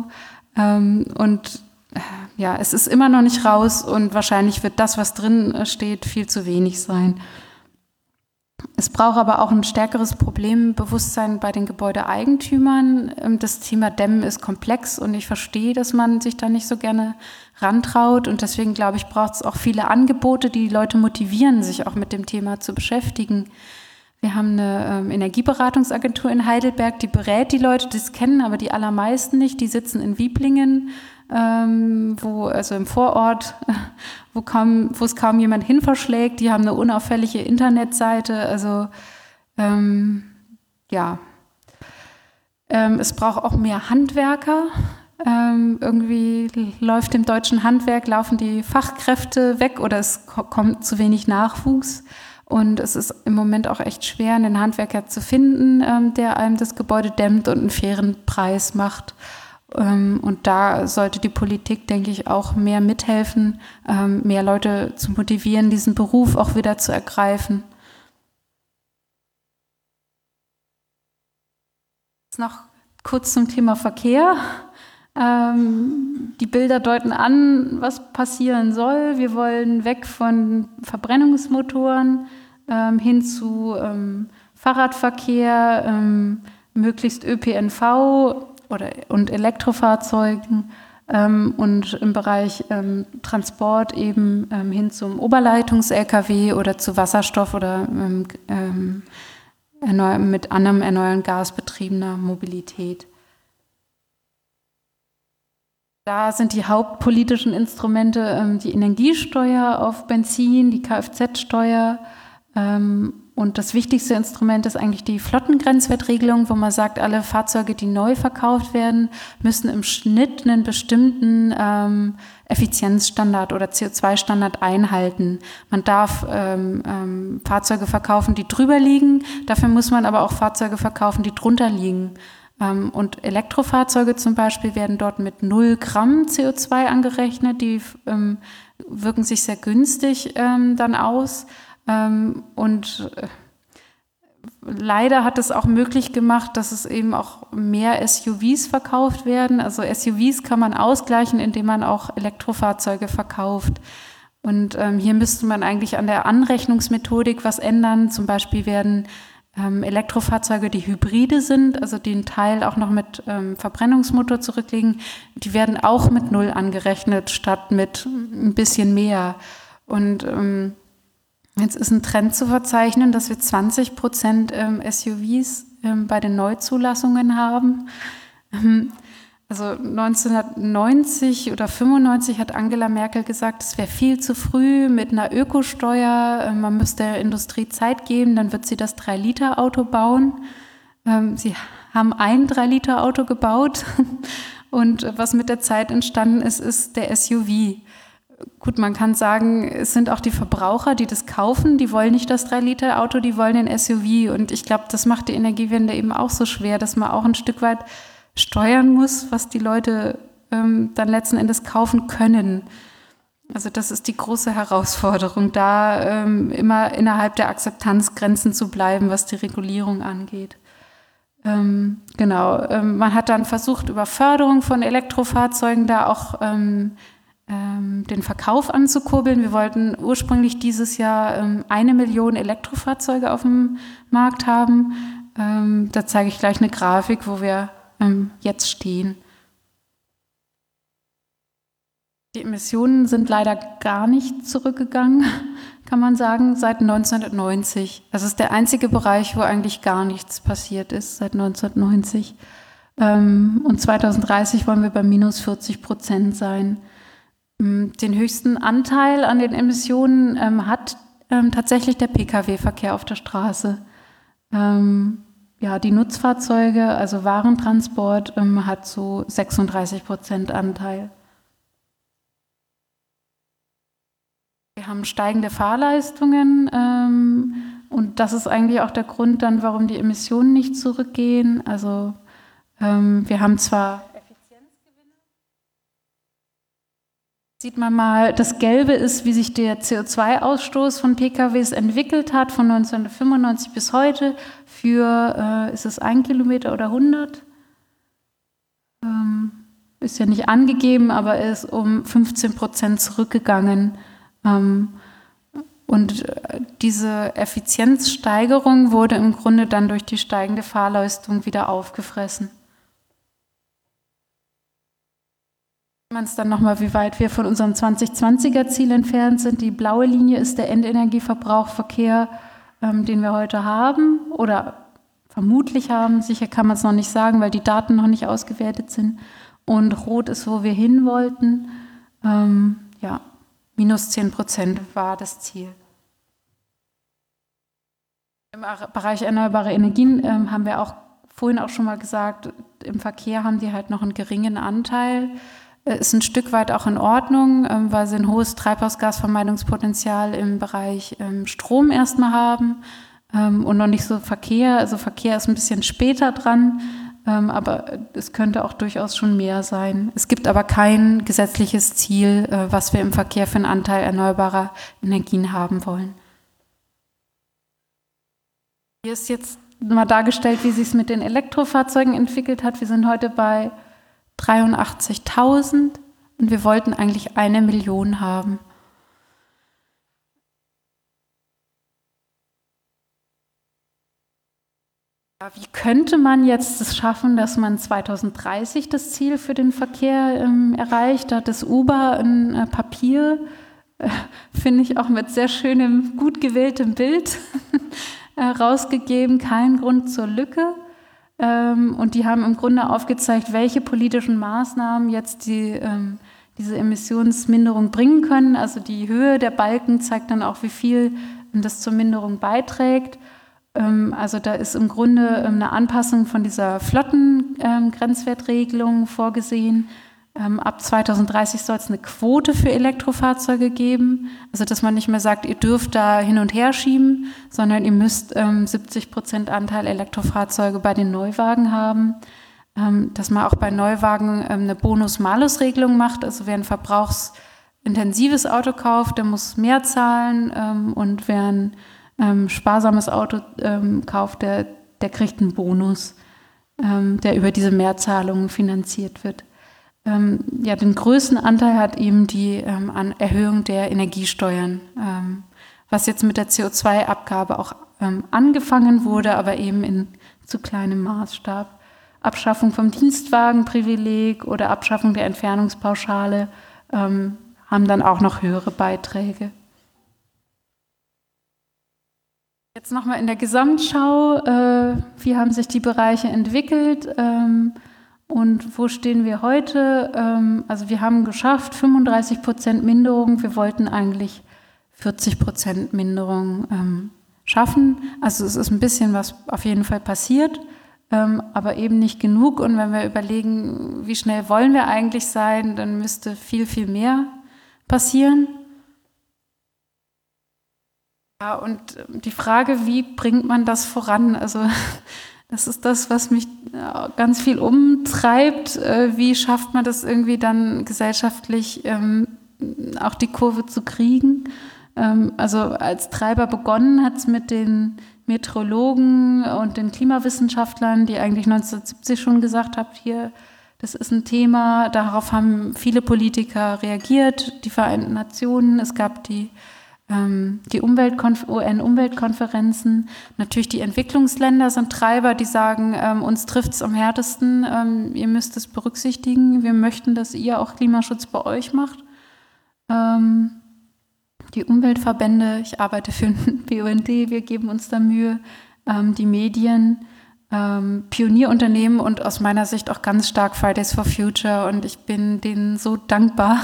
Es ist immer noch nicht raus und wahrscheinlich wird das, was drin steht, viel zu wenig sein. Es braucht aber auch ein stärkeres Problembewusstsein bei den Gebäudeeigentümern. Das Thema Dämmen ist komplex und ich verstehe, dass man sich da nicht so gerne rantraut. Und deswegen, glaube ich, braucht es auch viele Angebote, die Leute motivieren, sich auch mit dem Thema zu beschäftigen. Wir haben eine Energieberatungsagentur in Heidelberg, die berät die Leute, die es kennen, aber die allermeisten nicht. Die sitzen in Wieblingen, also im Vorort, wo es kaum jemand hinverschlägt. Die haben eine unauffällige Internetseite. Also es braucht auch mehr Handwerker. Irgendwie läuft im deutschen Handwerk, laufen die Fachkräfte weg oder es kommt zu wenig Nachwuchs. Und es ist im Moment auch echt schwer, einen Handwerker zu finden, der einem das Gebäude dämmt und einen fairen Preis macht. Und da sollte die Politik, denke ich, auch mehr mithelfen, mehr Leute zu motivieren, diesen Beruf auch wieder zu ergreifen. Jetzt noch kurz zum Thema Verkehr. Die Bilder deuten an, was passieren soll. Wir wollen weg von Verbrennungsmotoren hin zu Fahrradverkehr, möglichst ÖPNV und Elektrofahrzeugen und im Bereich Transport eben hin zum Oberleitungs-LKW oder zu Wasserstoff oder mit anderem erneuerbaren Gas betriebener Mobilität. Da sind die hauptpolitischen Instrumente die Energiesteuer auf Benzin, die Kfz-Steuer und das wichtigste Instrument ist eigentlich die Flottengrenzwertregelung, wo man sagt, alle Fahrzeuge, die neu verkauft werden, müssen im Schnitt einen bestimmten Effizienzstandard oder CO2-Standard einhalten. Man darf Fahrzeuge verkaufen, die drüber liegen, dafür muss man aber auch Fahrzeuge verkaufen, die drunter liegen. Und Elektrofahrzeuge zum Beispiel werden dort mit 0 Gramm CO2 angerechnet. Die wirken sich sehr günstig dann aus. Leider hat es auch möglich gemacht, dass es eben auch mehr SUVs verkauft werden. Also SUVs kann man ausgleichen, indem man auch Elektrofahrzeuge verkauft. Und hier müsste man eigentlich an der Anrechnungsmethodik was ändern. Zum Beispiel werden Elektrofahrzeuge, die Hybride sind, also die einen Teil auch noch mit Verbrennungsmotor zurücklegen, die werden auch mit 0 angerechnet, statt mit ein bisschen mehr. Und jetzt ist ein Trend zu verzeichnen, dass wir 20% SUVs bei den Neuzulassungen haben. Also 1990 oder 95 hat Angela Merkel gesagt, es wäre viel zu früh mit einer Ökosteuer. Man müsste der Industrie Zeit geben, dann wird sie das 3-Liter-Auto bauen. Sie haben ein 3-Liter-Auto gebaut und was mit der Zeit entstanden ist, ist der SUV. Gut, man kann sagen, es sind auch die Verbraucher, die das kaufen, die wollen nicht das 3-Liter-Auto, die wollen den SUV. Und ich glaube, das macht die Energiewende eben auch so schwer, dass man auch ein Stück weit steuern muss, was die Leute dann letzten Endes kaufen können. Also das ist die große Herausforderung, da immer innerhalb der Akzeptanzgrenzen zu bleiben, was die Regulierung angeht. Man hat dann versucht, über Förderung von Elektrofahrzeugen da auch den Verkauf anzukurbeln. Wir wollten ursprünglich dieses Jahr 1 Million Elektrofahrzeuge auf dem Markt haben. Da zeige ich gleich eine Grafik, wo wir jetzt stehen. Die Emissionen sind leider gar nicht zurückgegangen. kann man sagen, seit 1990. Das ist der einzige Bereich, wo eigentlich gar nichts passiert ist, seit 1990. Und 2030 wollen wir bei minus 40% sein. Den höchsten Anteil an den Emissionen hat tatsächlich der Pkw-Verkehr auf der Straße. Die Nutzfahrzeuge, also Warentransport, hat so 36% Anteil. Wir haben steigende Fahrleistungen und das ist eigentlich auch der Grund dann, warum die Emissionen nicht zurückgehen. Also wir haben zwar Effizienzgewinne. Sieht man mal, das Gelbe ist, wie sich der CO2-Ausstoß von PKWs entwickelt hat, von 1995 bis heute, für, ist es 1 Kilometer oder 100? Ist ja nicht angegeben, aber er ist um 15% zurückgegangen. Und diese Effizienzsteigerung wurde im Grunde dann durch die steigende Fahrleistung wieder aufgefressen. Man es dann nochmal, wie weit wir von unserem 2020er-Ziel entfernt sind. Die blaue Linie ist der Endenergieverbrauchverkehr, den wir heute haben oder vermutlich haben. Sicher kann man es noch nicht sagen, weil die Daten noch nicht ausgewertet sind. Und rot ist, wo wir hin wollten. Minus 10% war das Ziel. Im Bereich erneuerbare Energien haben wir auch vorhin auch schon mal gesagt, im Verkehr haben die halt noch einen geringen Anteil. Ist ein Stück weit auch in Ordnung, weil sie ein hohes Treibhausgasvermeidungspotenzial im Bereich Strom erstmal haben und noch nicht so Verkehr. Also Verkehr ist ein bisschen später dran, aber es könnte auch durchaus schon mehr sein. Es gibt aber kein gesetzliches Ziel, was wir im Verkehr für einen Anteil erneuerbarer Energien haben wollen. Hier ist jetzt mal dargestellt, wie sich es mit den Elektrofahrzeugen entwickelt hat. Wir sind heute bei 83.000 und wir wollten eigentlich 1 Million haben. Ja, wie könnte man jetzt es schaffen, dass man 2030 das Ziel für den Verkehr erreicht? Da hat das Uber ein Papier, finde ich auch mit sehr schönem, gut gewähltem Bild rausgegeben, kein Grund zur Lücke. Und die haben im Grunde aufgezeigt, welche politischen Maßnahmen jetzt diese Emissionsminderung bringen können. Also die Höhe der Balken zeigt dann auch, wie viel das zur Minderung beiträgt. Also da ist im Grunde eine Anpassung von dieser Flottengrenzwertregelung vorgesehen. Ab 2030 soll es eine Quote für Elektrofahrzeuge geben. Also dass man nicht mehr sagt, ihr dürft da hin und her schieben, sondern ihr müsst 70% Anteil Elektrofahrzeuge bei den Neuwagen haben. Dass man auch bei Neuwagen eine Bonus-Malus-Regelung macht. Also wer ein verbrauchsintensives Auto kauft, der muss mehr zahlen. Und wer ein sparsames Auto kauft, der kriegt einen Bonus, der über diese Mehrzahlungen finanziert wird. Den größten Anteil hat eben die Erhöhung der Energiesteuern, was jetzt mit der CO2-Abgabe auch angefangen wurde, aber eben in zu kleinem Maßstab. Abschaffung vom Dienstwagenprivileg oder Abschaffung der Entfernungspauschale haben dann auch noch höhere Beiträge. Jetzt nochmal in der Gesamtschau, wie haben sich die Bereiche entwickelt und wo stehen wir heute? Also wir haben geschafft 35% Minderung, wir wollten eigentlich 40% Minderung schaffen. Also es ist ein bisschen was auf jeden Fall passiert, aber eben nicht genug. Und wenn wir überlegen, wie schnell wollen wir eigentlich sein, dann müsste viel, viel mehr passieren. Ja, und die Frage, wie bringt man das voran? Also das ist das, was mich ganz viel umtreibt. Wie schafft man das irgendwie dann gesellschaftlich auch die Kurve zu kriegen? Also als Treiber begonnen hat es mit den Meteorologen und den Klimawissenschaftlern, die eigentlich 1970 schon gesagt haben, hier, das ist ein Thema. Darauf haben viele Politiker reagiert, die Vereinten Nationen. Es gab die UN-Umweltkonferenzen. Natürlich die Entwicklungsländer sind Treiber, die sagen, uns trifft es am härtesten, ihr müsst es berücksichtigen, wir möchten, dass ihr auch Klimaschutz bei euch macht. die Umweltverbände, ich arbeite für den BUND, wir geben uns da Mühe, die Medien, Pionierunternehmen und aus meiner Sicht auch ganz stark Fridays for Future, und ich bin denen so dankbar.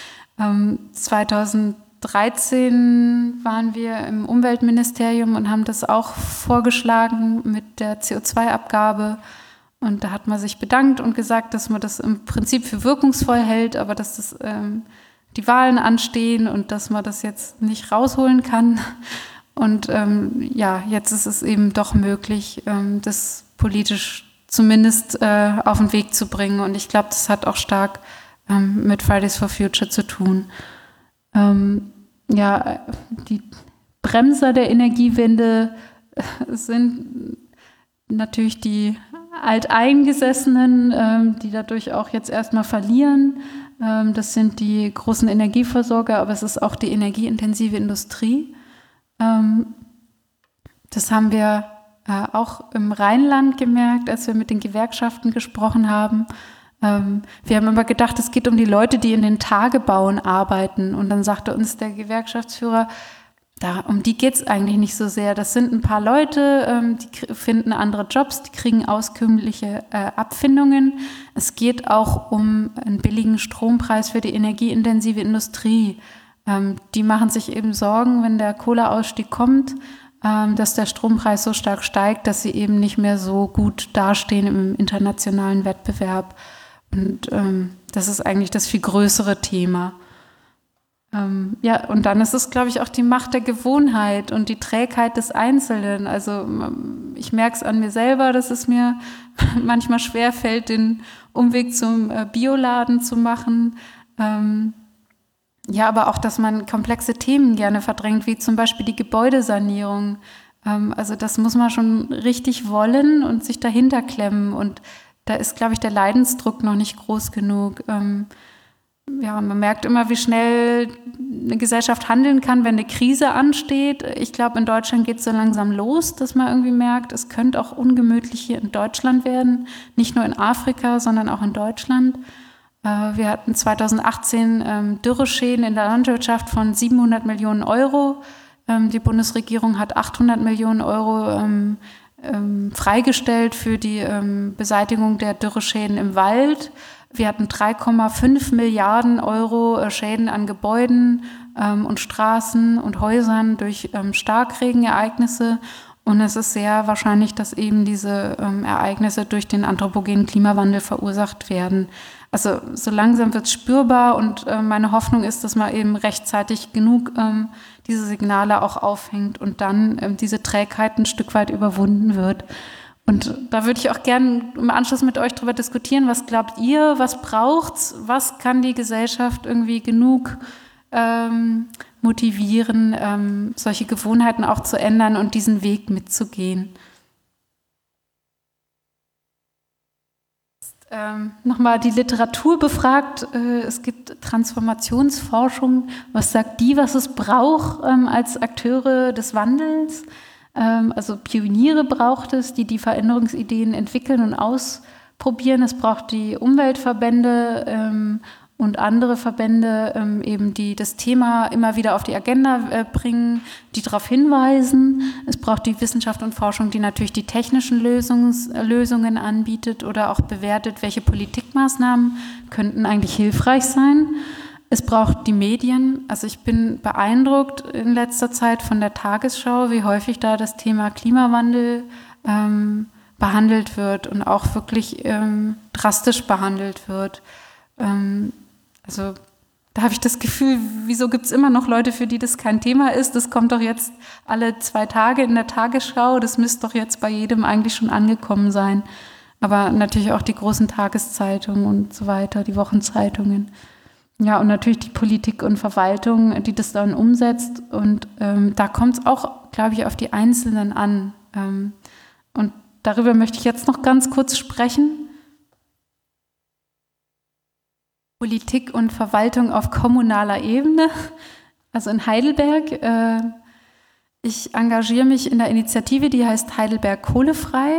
2013 waren wir im Umweltministerium und haben das auch vorgeschlagen mit der CO2-Abgabe, und da hat man sich bedankt und gesagt, dass man das im Prinzip für wirkungsvoll hält, aber dass das, die Wahlen anstehen und dass man das jetzt nicht rausholen kann. Und jetzt ist es eben doch möglich, das politisch zumindest auf den Weg zu bringen. Und ich glaube, das hat auch stark mit Fridays for Future zu tun. Die Bremser der Energiewende sind natürlich die Alteingesessenen, die dadurch auch jetzt erstmal verlieren. Das sind die großen Energieversorger, aber es ist auch die energieintensive Industrie. Das haben wir auch im Rheinland gemerkt, als wir mit den Gewerkschaften gesprochen haben. Wir haben immer gedacht, es geht um die Leute, die in den Tagebauen arbeiten. Und dann sagte uns der Gewerkschaftsführer, um die geht es eigentlich nicht so sehr. Das sind ein paar Leute, die finden andere Jobs, die kriegen auskömmliche Abfindungen. Es geht auch um einen billigen Strompreis für die energieintensive Industrie. Die machen sich eben Sorgen, wenn der Kohleausstieg kommt, dass der Strompreis so stark steigt, dass sie eben nicht mehr so gut dastehen im internationalen Wettbewerb. Und das ist eigentlich das viel größere Thema. Und dann ist es, glaube ich, auch die Macht der Gewohnheit und die Trägheit des Einzelnen. Also ich merke es an mir selber, dass es mir manchmal schwerfällt, den Umweg zum Bioladen zu machen. Aber auch, dass man komplexe Themen gerne verdrängt, wie zum Beispiel die Gebäudesanierung. Also das muss man schon richtig wollen und sich dahinter klemmen. Und da ist, glaube ich, der Leidensdruck noch nicht groß genug. Man merkt immer, wie schnell eine Gesellschaft handeln kann, wenn eine Krise ansteht. Ich glaube, in Deutschland geht es so langsam los, dass man irgendwie merkt, es könnte auch ungemütlich hier in Deutschland werden. Nicht nur in Afrika, sondern auch in Deutschland. Wir hatten 2018 Dürreschäden in der Landwirtschaft von 700 Millionen Euro. Die Bundesregierung hat 800 Millionen Euro freigestellt für die Beseitigung der Dürreschäden im Wald. Wir hatten 3,5 Milliarden Euro Schäden an Gebäuden und Straßen und Häusern durch Starkregenereignisse. Und es ist sehr wahrscheinlich, dass eben diese Ereignisse durch den anthropogenen Klimawandel verursacht werden. Also so langsam wird es spürbar, und meine Hoffnung ist, dass man eben rechtzeitig genug diese Signale auch aufhängt und dann diese Trägheit ein Stück weit überwunden wird. Und da würde ich auch gerne im Anschluss mit euch darüber diskutieren, was glaubt ihr, was braucht's, was kann die Gesellschaft irgendwie genug motivieren, solche Gewohnheiten auch zu ändern und diesen Weg mitzugehen. Nochmal die Literatur befragt, es gibt Transformationsforschung, was sagt die, was es braucht als Akteure des Wandels? Also Pioniere braucht es, die Veränderungsideen entwickeln und ausprobieren. Es braucht die Umweltverbände und andere Verbände, eben die das Thema immer wieder auf die Agenda bringen, die darauf hinweisen. Es braucht die Wissenschaft und Forschung, die natürlich die technischen Lösungen anbietet oder auch bewertet, welche Politikmaßnahmen könnten eigentlich hilfreich sein. Es braucht die Medien. Also ich bin beeindruckt in letzter Zeit von der Tagesschau, wie häufig da das Thema Klimawandel behandelt wird und auch wirklich drastisch behandelt wird. Also da habe ich das Gefühl, wieso gibt es immer noch Leute, für die das kein Thema ist? Das kommt doch jetzt alle 2 Tage in der Tagesschau. Das müsste doch jetzt bei jedem eigentlich schon angekommen sein. Aber natürlich auch die großen Tageszeitungen und so weiter, die Wochenzeitungen. Ja, und natürlich die Politik und Verwaltung, die das dann umsetzt. Und da kommt es auch, glaube ich, auf die Einzelnen an. Und darüber möchte ich jetzt noch ganz kurz sprechen. Politik und Verwaltung auf kommunaler Ebene, also in Heidelberg. Ich engagiere mich in der Initiative, die heißt Heidelberg kohlefrei.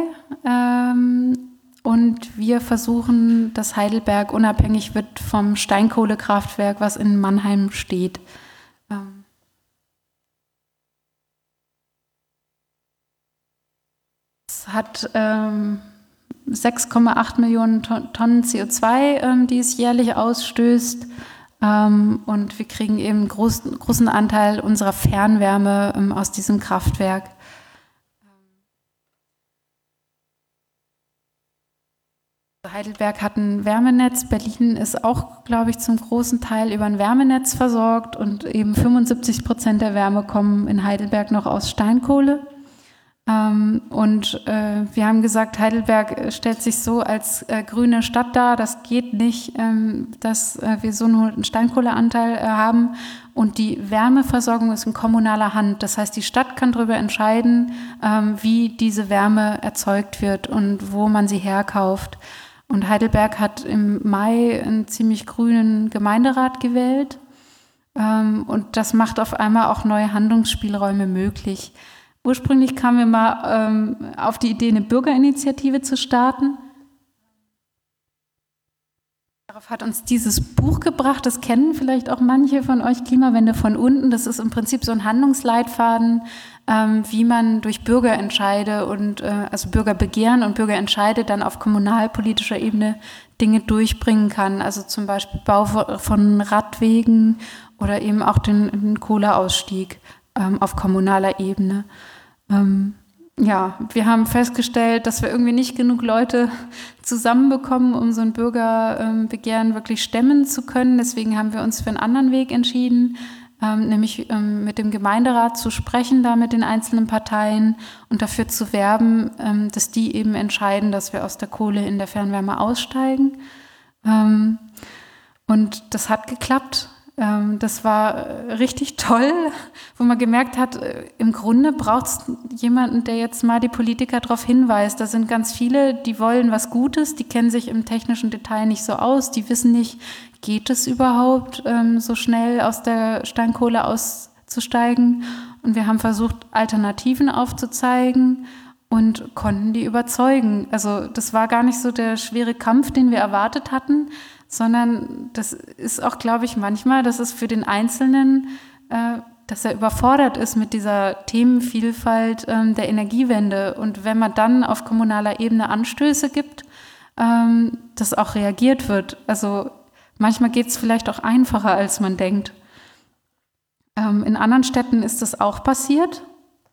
Und wir versuchen, dass Heidelberg unabhängig wird vom Steinkohlekraftwerk, was in Mannheim steht. Das hat 6,8 Millionen Tonnen CO2, die es jährlich ausstößt. Und wir kriegen eben einen großen Anteil unserer Fernwärme aus diesem Kraftwerk. Heidelberg hat ein Wärmenetz, Berlin ist auch, glaube ich, zum großen Teil über ein Wärmenetz versorgt und eben 75% der Wärme kommen in Heidelberg noch aus Steinkohle. Wir haben gesagt, Heidelberg stellt sich so als grüne Stadt dar. Das geht nicht, dass wir so einen hohen Steinkohleanteil haben. Und die Wärmeversorgung ist in kommunaler Hand. Das heißt, die Stadt kann darüber entscheiden, wie diese Wärme erzeugt wird und wo man sie herkauft. Und Heidelberg hat im Mai einen ziemlich grünen Gemeinderat gewählt. Und das macht auf einmal auch neue Handlungsspielräume möglich. Ursprünglich kamen wir mal auf die Idee, eine Bürgerinitiative zu starten. Darauf hat uns dieses Buch gebracht, das kennen vielleicht auch manche von euch, Klimawende von unten. Das ist im Prinzip so ein Handlungsleitfaden, wie man durch Bürgerentscheide also Bürgerbegehren und Bürgerentscheide dann auf kommunalpolitischer Ebene Dinge durchbringen kann. Also zum Beispiel Bau von Radwegen oder eben auch den Kohleausstieg auf kommunaler Ebene. Wir haben festgestellt, dass wir irgendwie nicht genug Leute zusammenbekommen, um so ein Bürgerbegehren wirklich stemmen zu können. Deswegen haben wir uns für einen anderen Weg entschieden, nämlich mit dem Gemeinderat zu sprechen, da mit den einzelnen Parteien und dafür zu werben, dass die eben entscheiden, dass wir aus der Kohle in der Fernwärme aussteigen. Und das hat geklappt. Das war richtig toll, wo man gemerkt hat, im Grunde braucht es jemanden, der jetzt mal die Politiker darauf hinweist. Da sind ganz viele, die wollen was Gutes, die kennen sich im technischen Detail nicht so aus, die wissen nicht, geht es überhaupt so schnell aus der Steinkohle auszusteigen. Und wir haben versucht, Alternativen aufzuzeigen und konnten die überzeugen. Also das war gar nicht so der schwere Kampf, den wir erwartet hatten, sondern das ist auch, glaube ich, manchmal, dass es für den Einzelnen, dass er überfordert ist mit dieser Themenvielfalt der Energiewende. Und wenn man dann auf kommunaler Ebene Anstöße gibt, dass auch reagiert wird. Also manchmal geht es vielleicht auch einfacher, als man denkt. In anderen Städten ist das auch passiert.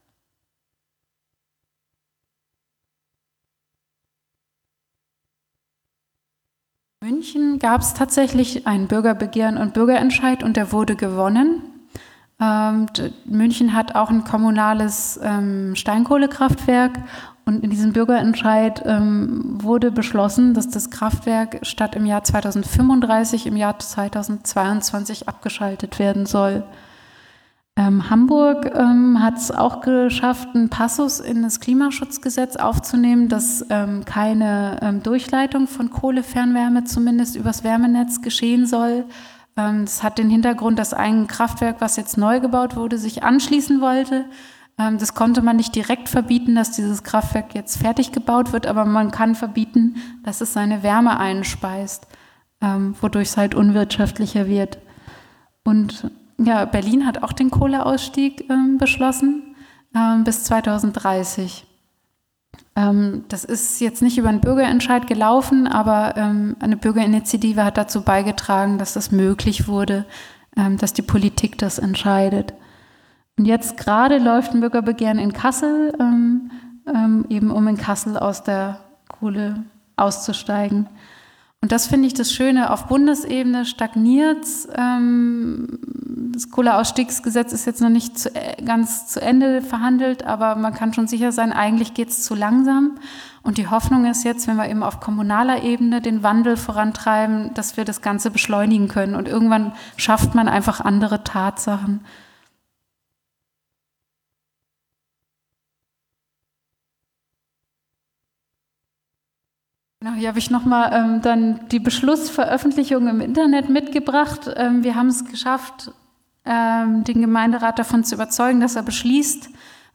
In München gab es tatsächlich ein Bürgerbegehren und Bürgerentscheid und der wurde gewonnen. München hat auch ein kommunales Steinkohlekraftwerk und in diesem Bürgerentscheid wurde beschlossen, dass das Kraftwerk statt im Jahr 2035 im Jahr 2022 abgeschaltet werden soll. Hamburg hat es auch geschafft, einen Passus in das Klimaschutzgesetz aufzunehmen, dass keine Durchleitung von Kohlefernwärme zumindest übers Wärmenetz geschehen soll. Das hat den Hintergrund, dass ein Kraftwerk, was jetzt neu gebaut wurde, sich anschließen wollte. Das konnte man nicht direkt verbieten, dass dieses Kraftwerk jetzt fertig gebaut wird, aber man kann verbieten, dass es seine Wärme einspeist, wodurch es halt unwirtschaftlicher wird. Und ja, Berlin hat auch den Kohleausstieg beschlossen bis 2030. Das ist jetzt nicht über einen Bürgerentscheid gelaufen, aber eine Bürgerinitiative hat dazu beigetragen, dass das möglich wurde, dass die Politik das entscheidet. Und jetzt gerade läuft ein Bürgerbegehren in Kassel, eben um in Kassel aus der Kohle auszusteigen. Und das finde ich das Schöne, auf Bundesebene stagniert's. Das Kohleausstiegsgesetz ist jetzt noch nicht ganz zu Ende verhandelt, aber man kann schon sicher sein, eigentlich geht's zu langsam. Und die Hoffnung ist jetzt, wenn wir eben auf kommunaler Ebene den Wandel vorantreiben, dass wir das Ganze beschleunigen können. Und irgendwann schafft man einfach andere Tatsachen. Genau, hier habe ich nochmal dann die Beschlussveröffentlichung im Internet mitgebracht. Wir haben es geschafft, den Gemeinderat davon zu überzeugen, dass er beschließt,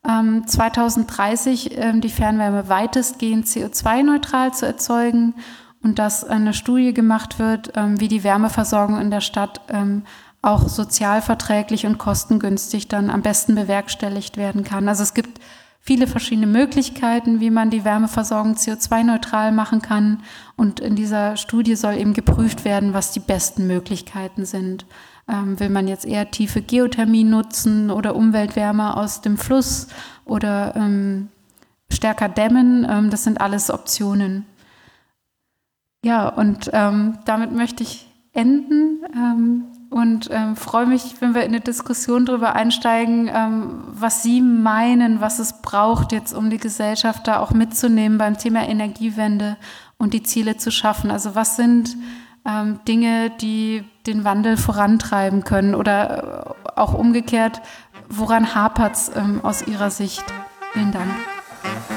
2030 die Fernwärme weitestgehend CO2-neutral zu erzeugen und dass eine Studie gemacht wird, wie die Wärmeversorgung in der Stadt auch sozialverträglich und kostengünstig dann am besten bewerkstelligt werden kann. Also es gibt viele verschiedene Möglichkeiten, wie man die Wärmeversorgung CO2-neutral machen kann. Und in dieser Studie soll eben geprüft werden, was die besten Möglichkeiten sind. Will man jetzt eher tiefe Geothermie nutzen oder Umweltwärme aus dem Fluss oder stärker dämmen? Das sind alles Optionen. Ja, und damit möchte ich enden und freue mich, wenn wir in eine Diskussion darüber einsteigen, was Sie meinen, was es braucht jetzt, um die Gesellschaft da auch mitzunehmen beim Thema Energiewende und die Ziele zu schaffen. Also was sind Dinge, die den Wandel vorantreiben können oder auch umgekehrt, woran hapert es aus Ihrer Sicht? Vielen Dank.